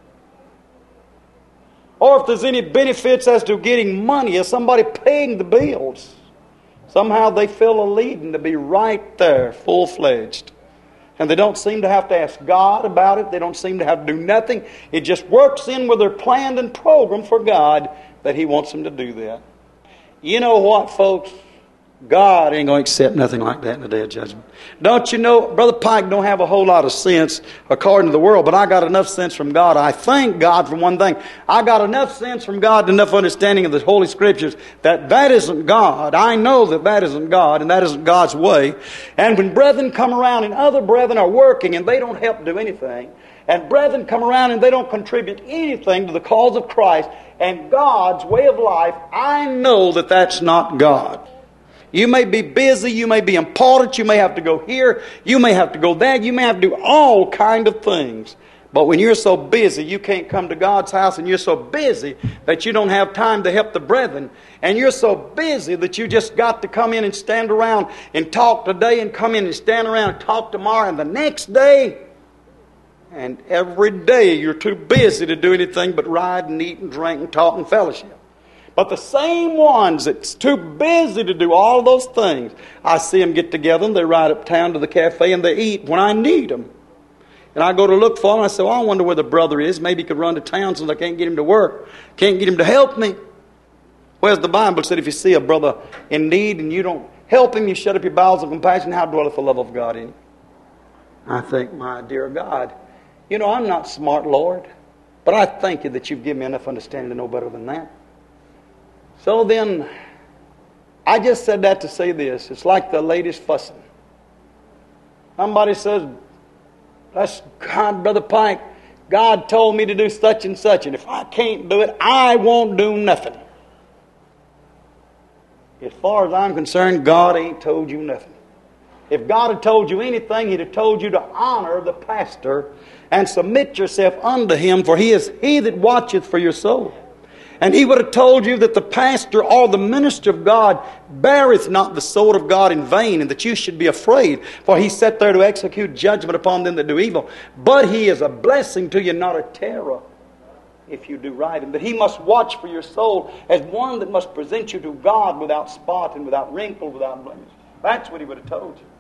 Speaker 1: Or if there's any benefits as to getting money or somebody paying the bills. Somehow they feel a leading to be right there, full-fledged. And they don't seem to have to ask God about it. They don't seem to have to do nothing. It just works in with their plan and program for God that He wants them to do that. You know what, folks? God ain't going to accept nothing like that in the day of judgment. Don't you know, Brother Pike don't have a whole lot of sense according to the world, but I got enough sense from God. I thank God for one thing. I got enough sense from God, enough understanding of the Holy Scriptures that that isn't God. I know that that isn't God and that isn't God's way. And when brethren come around and other brethren are working and they don't help do anything, and brethren come around and they don't contribute anything to the cause of Christ and God's way of life, I know that that's not God. You may be busy, you may be important, you may have to go here, you may have to go there, you may have to do all kind of things. But when you're so busy, you can't come to God's house, and you're so busy that you don't have time to help the brethren, and you're so busy that you just got to come in and stand around and talk today and come in and stand around and talk tomorrow and the next day. And every day you're too busy to do anything but ride and eat and drink and talk and fellowship. But the same ones that's too busy to do all those things, I see them get together and they ride uptown to the cafe and they eat when I need them. And I go to look for them and I say, well, I wonder where the brother is. Maybe he could run to town since I can't get him to work. Can't get him to help me. Whereas the Bible said if you see a brother in need and you don't help him, you shut up your bowels of compassion, how dwelleth the love of God in you? I think, my dear God, you know, I'm not smart, Lord, but I thank you that you've given me enough understanding to know better than that. So then, I just said that to say this. It's like the ladies fussing. Somebody says, that's God, Brother Pike, God told me to do such and such, and if I can't do it, I won't do nothing. As far as I'm concerned, God ain't told you nothing. If God had told you anything, He'd have told you to honor the pastor and submit yourself unto him, for he is he that watcheth for your soul. And He would have told you that the pastor or the minister of God beareth not the sword of God in vain, and that you should be afraid, for He's set there to execute judgment upon them that do evil. But He is a blessing to you, not a terror, if you do right. And that He must watch for your soul as one that must present you to God without spot and without wrinkle, without blemish. That's what He would have told you.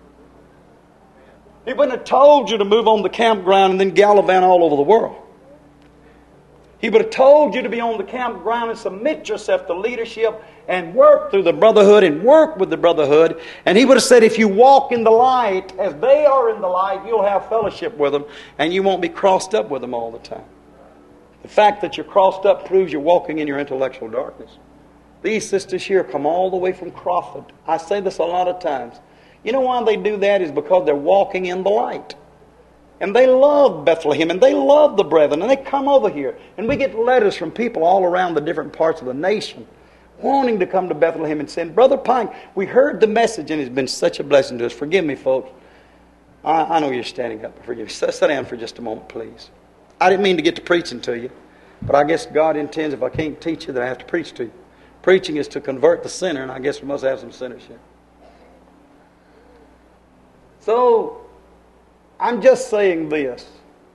Speaker 1: He wouldn't have told you to move on the campground and then gallivant all over the world. He would have told you to be on the campground and submit yourself to leadership and work through the brotherhood and work with the brotherhood. And He would have said, if you walk in the light as they are in the light, you'll have fellowship with them and you won't be crossed up with them all the time. The fact that you're crossed up proves you're walking in your intellectual darkness. These sisters here come all the way from Crawford. I say this a lot of times. You know why they do that is because they're walking in the light. And they love Bethlehem, and they love the brethren, and they come over here. And we get letters from people all around the different parts of the nation wanting to come to Bethlehem and saying, Brother Pike, we heard the message, and it's been such a blessing to us. Forgive me, folks. I, I know you're standing up. Forgive me. Sit, sit down for just a moment, please. I didn't mean to get to preaching to you, but I guess God intends if I can't teach you that I have to preach to you. Preaching is to convert the sinner, and I guess we must have some sinners here. So, I'm just saying this.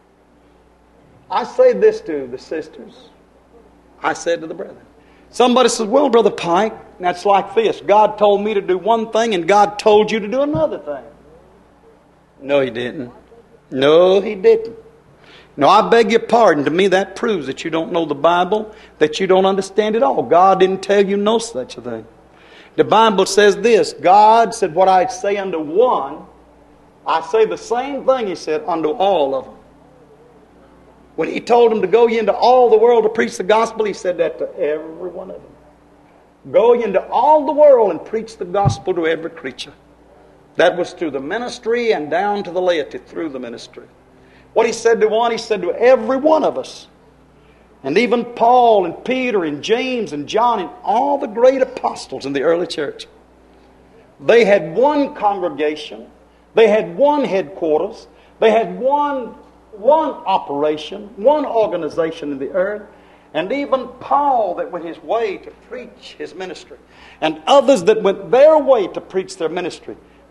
Speaker 1: I say this to the sisters. I said to the brethren. Somebody says, well, Brother Pike, that's like this. God told me to do one thing and God told you to do another thing. No, He didn't. No, He didn't. No, I beg your pardon. To me, that proves that you don't know the Bible, that you don't understand it all. God didn't tell you no such a thing. The Bible says this. God said, what I say unto one, I say the same thing, He said, unto all of them. When He told them to go ye into all the world to preach the gospel, He said that to every one of them. Go ye into all the world and preach the gospel to every creature. That was through the ministry and down to the laity through the ministry. What He said to one, He said to every one of us. And even Paul and Peter and James and John and all the great apostles in the early church. They had one congregation. They had one headquarters. They had one, one operation, one organization in the earth. And even Paul that went his way to preach his ministry. And others that went their way to preach their ministry.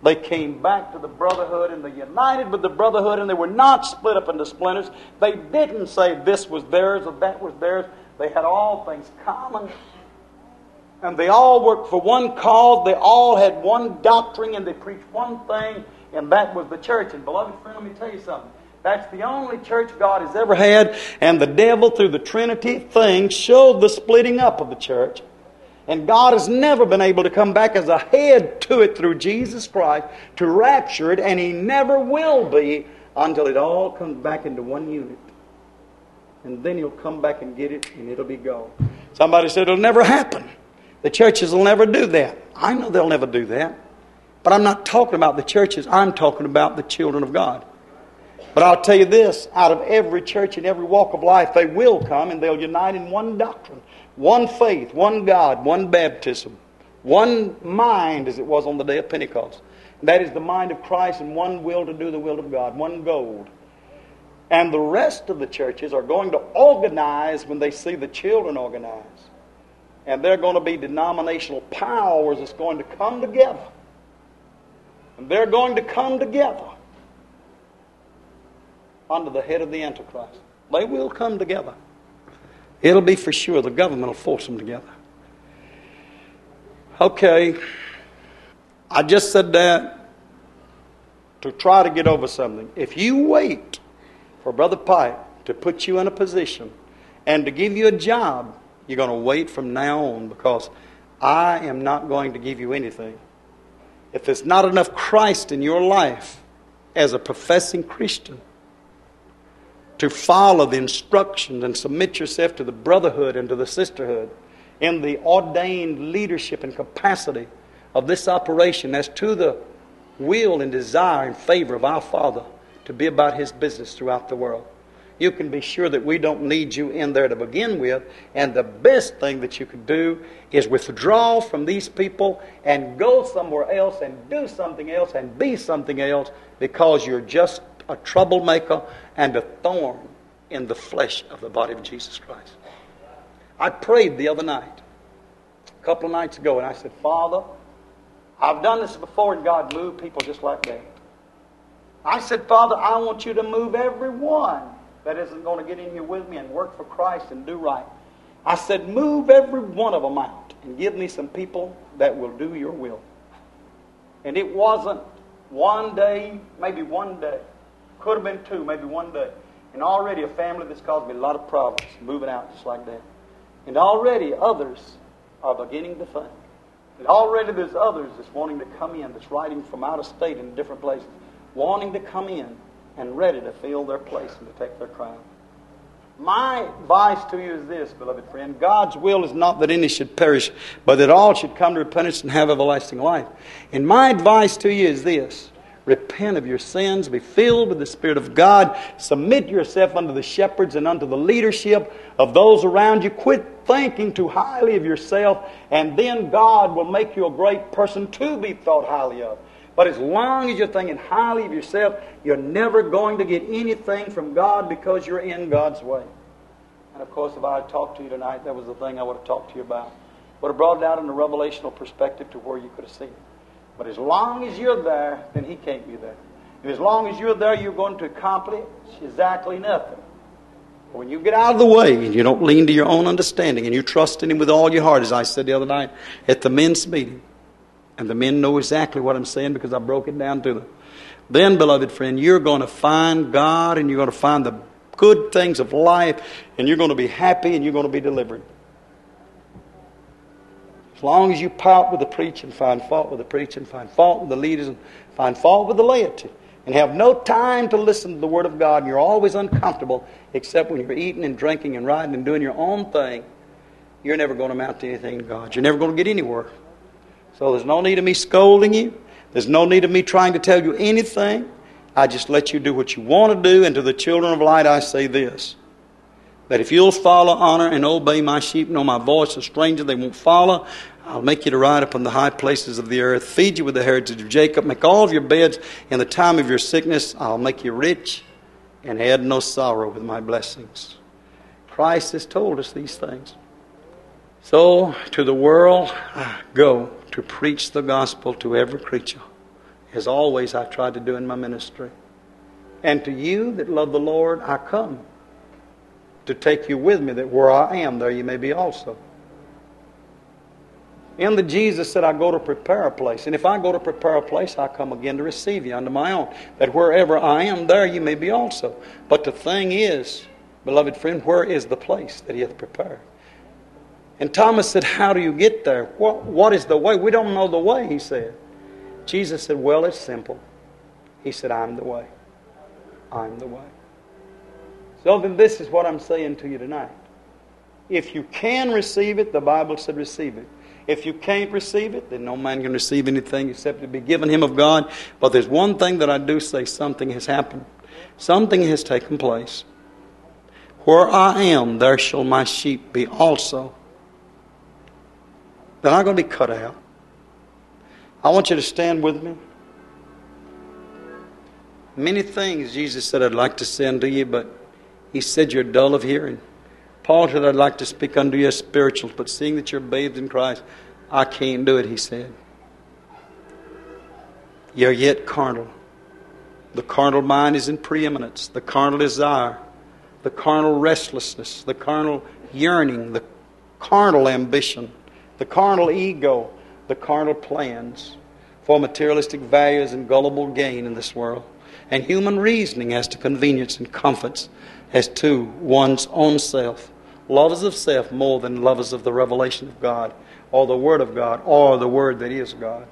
Speaker 1: They came back to the brotherhood and they united with the brotherhood, and they were not split up into splinters. They didn't say this was theirs or that was theirs. They had all things common. And they all worked for one cause. They all had one doctrine, and they preached one thing, and that was the church. And beloved friend, let me tell you something. That's the only church God has ever had, and the devil, through the Trinity thing, showed the splitting up of the church. And God has never been able to come back as a head to it through Jesus Christ to rapture it, and He never will be until it all comes back into one unit. And then He'll come back and get it, and it'll be gone. Somebody said it'll never happen. The churches will never do that. I know they'll never do that. But I'm not talking about the churches. I'm talking about the children of God. But I'll tell you this, out of every church in every walk of life, they will come and they'll unite in one doctrine, one faith, one God, one baptism, one mind as it was on the day of Pentecost. That is the mind of Christ, and one will to do the will of God, one goal. And the rest of the churches are going to organize when they see the children organize. And they're going to be denominational powers that's going to come together. And they're going to come together under the head of the Antichrist. They will come together. It'll be for sure. The government will force them together. Okay. I just said that to try to get over something. If you wait for Brother Pipe to put you in a position and to give you a job, you're going to wait from now on, because I am not going to give you anything. If there's not enough Christ in your life as a professing Christian to follow the instructions and submit yourself to the brotherhood and to the sisterhood in the ordained leadership and capacity of this operation as to the will and desire and favor of our Father to be about His business throughout the world, you can be sure that we don't need you in there to begin with. And the best thing that you could do is withdraw from these people and go somewhere else and do something else and be something else, because you're just a troublemaker and a thorn in the flesh of the body of Jesus Christ. I prayed the other night, a couple of nights ago, and I said, Father, I've done this before, and God moved people just like that. I said, Father, I want you to move everyone that isn't going to get in here with me and work for Christ and do right. I said, move every one of them out and give me some people that will do your will. And it wasn't one day, maybe one day. Could have been two, maybe one day. And already a family that's caused me a lot of problems, moving out just like that. And already others are beginning to think. And already there's others that's wanting to come in, that's writing from out of state in different places, wanting to come in and ready to fill their place and to take their crown. My advice to you is this, beloved friend. God's will is not that any should perish, but that all should come to repentance and have everlasting life. And my advice to you is this. Repent of your sins, be filled with the Spirit of God, submit yourself unto the shepherds and unto the leadership of those around you. Quit thinking too highly of yourself, and then God will make you a great person to be thought highly of. But as long as you're thinking highly of yourself, you're never going to get anything from God, because you're in God's way. And of course, if I had talked to you tonight, that was the thing I would have talked to you about. Would have brought it out in a revelational perspective to where you could have seen it. But as long as you're there, then He can't be there. And as long as you're there, you're going to accomplish exactly nothing. But when you get out of the way and you don't lean to your own understanding and you trust in Him with all your heart, as I said the other night at the men's meeting, and the men know exactly what I'm saying because I broke it down to them, then, beloved friend, you're going to find God, and you're going to find the good things of life, and you're going to be happy, and you're going to be delivered. As long as you pout with the preaching, find fault with the preaching, find fault with the leaders, and find fault with the laity, and have no time to listen to the Word of God, and you're always uncomfortable except when you're eating and drinking and riding and doing your own thing, you're never going to amount to anything to God. You're never going to get anywhere. So there's no need of me scolding you. There's no need of me trying to tell you anything. I just let you do what you want to do. And to the children of light I say this, that if you'll follow, honor, and obey my sheep, know my voice, a stranger they won't follow. I'll make you to ride upon the high places of the earth, feed you with the heritage of Jacob, make all of your beds in the time of your sickness. I'll make you rich and add no sorrow with my blessings. Christ has told us these things. So, to the world, go to preach the gospel to every creature. as always I've tried to do in my ministry. And to you that love the Lord, I come to take you with me, that where I am, there you may be also. In the Jesus said, I go to prepare a place. And if I go to prepare a place, I come again to receive you unto my own. That wherever I am, there you may be also. But the thing is, beloved friend, where is the place that he hath prepared? And Thomas said, how do you get there? What, what is the way? We don't know the way, he said. Jesus said, well, it's simple. He said, I'm the way. I'm the way. So then this is what I'm saying to you tonight. If you can receive it, the Bible said receive it. If you can't receive it, then no man can receive anything except to be given him of God. But there's one thing that I do say, something has happened. Something has taken place. Where I am, there shall my sheep be also. They're not going to be cut out. I want you to stand with me. Many things Jesus said I'd like to say unto you, but he said you're dull of hearing. Paul said I'd like to speak unto you as spirituals, but seeing that you're bathed in Christ, I can't do it, he said. You're yet carnal. The carnal mind is in preeminence. The carnal desire, the carnal restlessness, the carnal yearning, the carnal ambition, the carnal ego, the carnal plans for materialistic values and gullible gain in this world. And human reasoning as to convenience and comforts as to one's own self. Lovers of self more than lovers of the revelation of God or the Word of God or the Word that is God.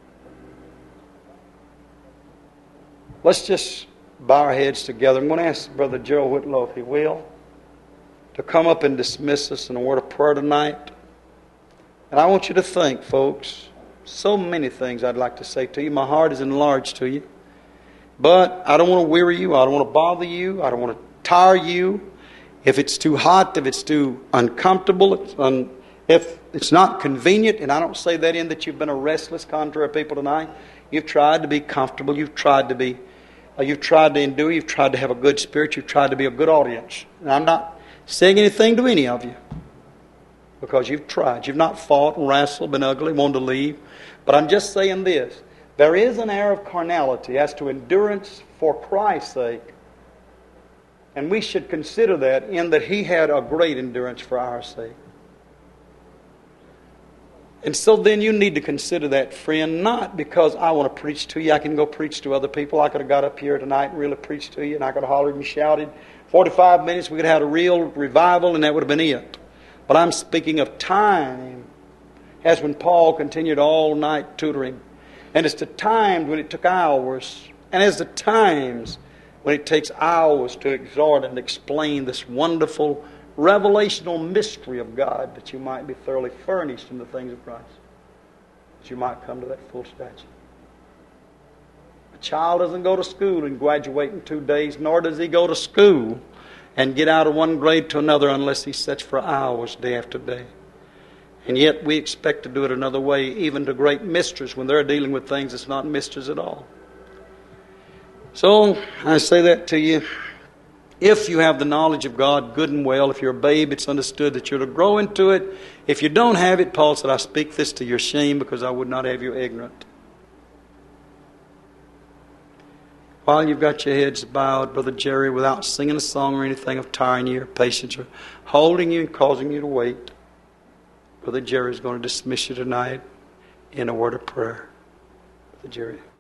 Speaker 1: Let's just bow our heads together. I'm going to ask Brother Joe Whitlow, if he will, to come up and dismiss us in a word of prayer tonight. And I want you to think, folks, so many things I'd like to say to you. My heart is enlarged to you. But I don't want to weary you. I don't want to bother you. I don't want to tire you. If it's too hot, if it's too uncomfortable, it's un, if it's not convenient, and I don't say that in that you've been a restless, contrary people tonight. You've tried to be comfortable. You've tried to be, uh, you've tried to endure. You've tried to have a good spirit. You've tried to be a good audience. And I'm not saying anything to any of you because you've tried. You've not fought and wrestled, been ugly, wanted to leave. But I'm just saying this. There is an air of carnality as to endurance for Christ's sake. And we should consider that in that he had a great endurance for our sake. And so then you need to consider that, friend, not because I want to preach to you. I can go preach to other people. I could have got up here tonight and really preached to you, and I could have hollered and shouted. forty-five minutes, we could have had a real revival, and that would have been it. But I'm speaking of time, as when Paul continued all night tutoring. And it's the times when it took hours, and as the times when it takes hours to exhort and explain this wonderful revelational mystery of God, that you might be thoroughly furnished in the things of Christ, that you might come to that full stature. A child doesn't go to school and graduate in two days, nor does he go to school and get out of one grade to another unless he sits for hours day after day. And yet we expect to do it another way, even to great mysteries, when they're dealing with things that's not mysteries at all. So I say that to you. If you have the knowledge of God, good and well. If you're a babe, it's understood that you're to grow into it. If you don't have it, Paul said, I speak this to your shame because I would not have you ignorant. While you've got your heads bowed, Brother Jerry, without singing a song or anything of tiring you or patience or holding you and causing you to wait, Brother Jerry is going to dismiss you tonight in a word of prayer. Brother Jerry.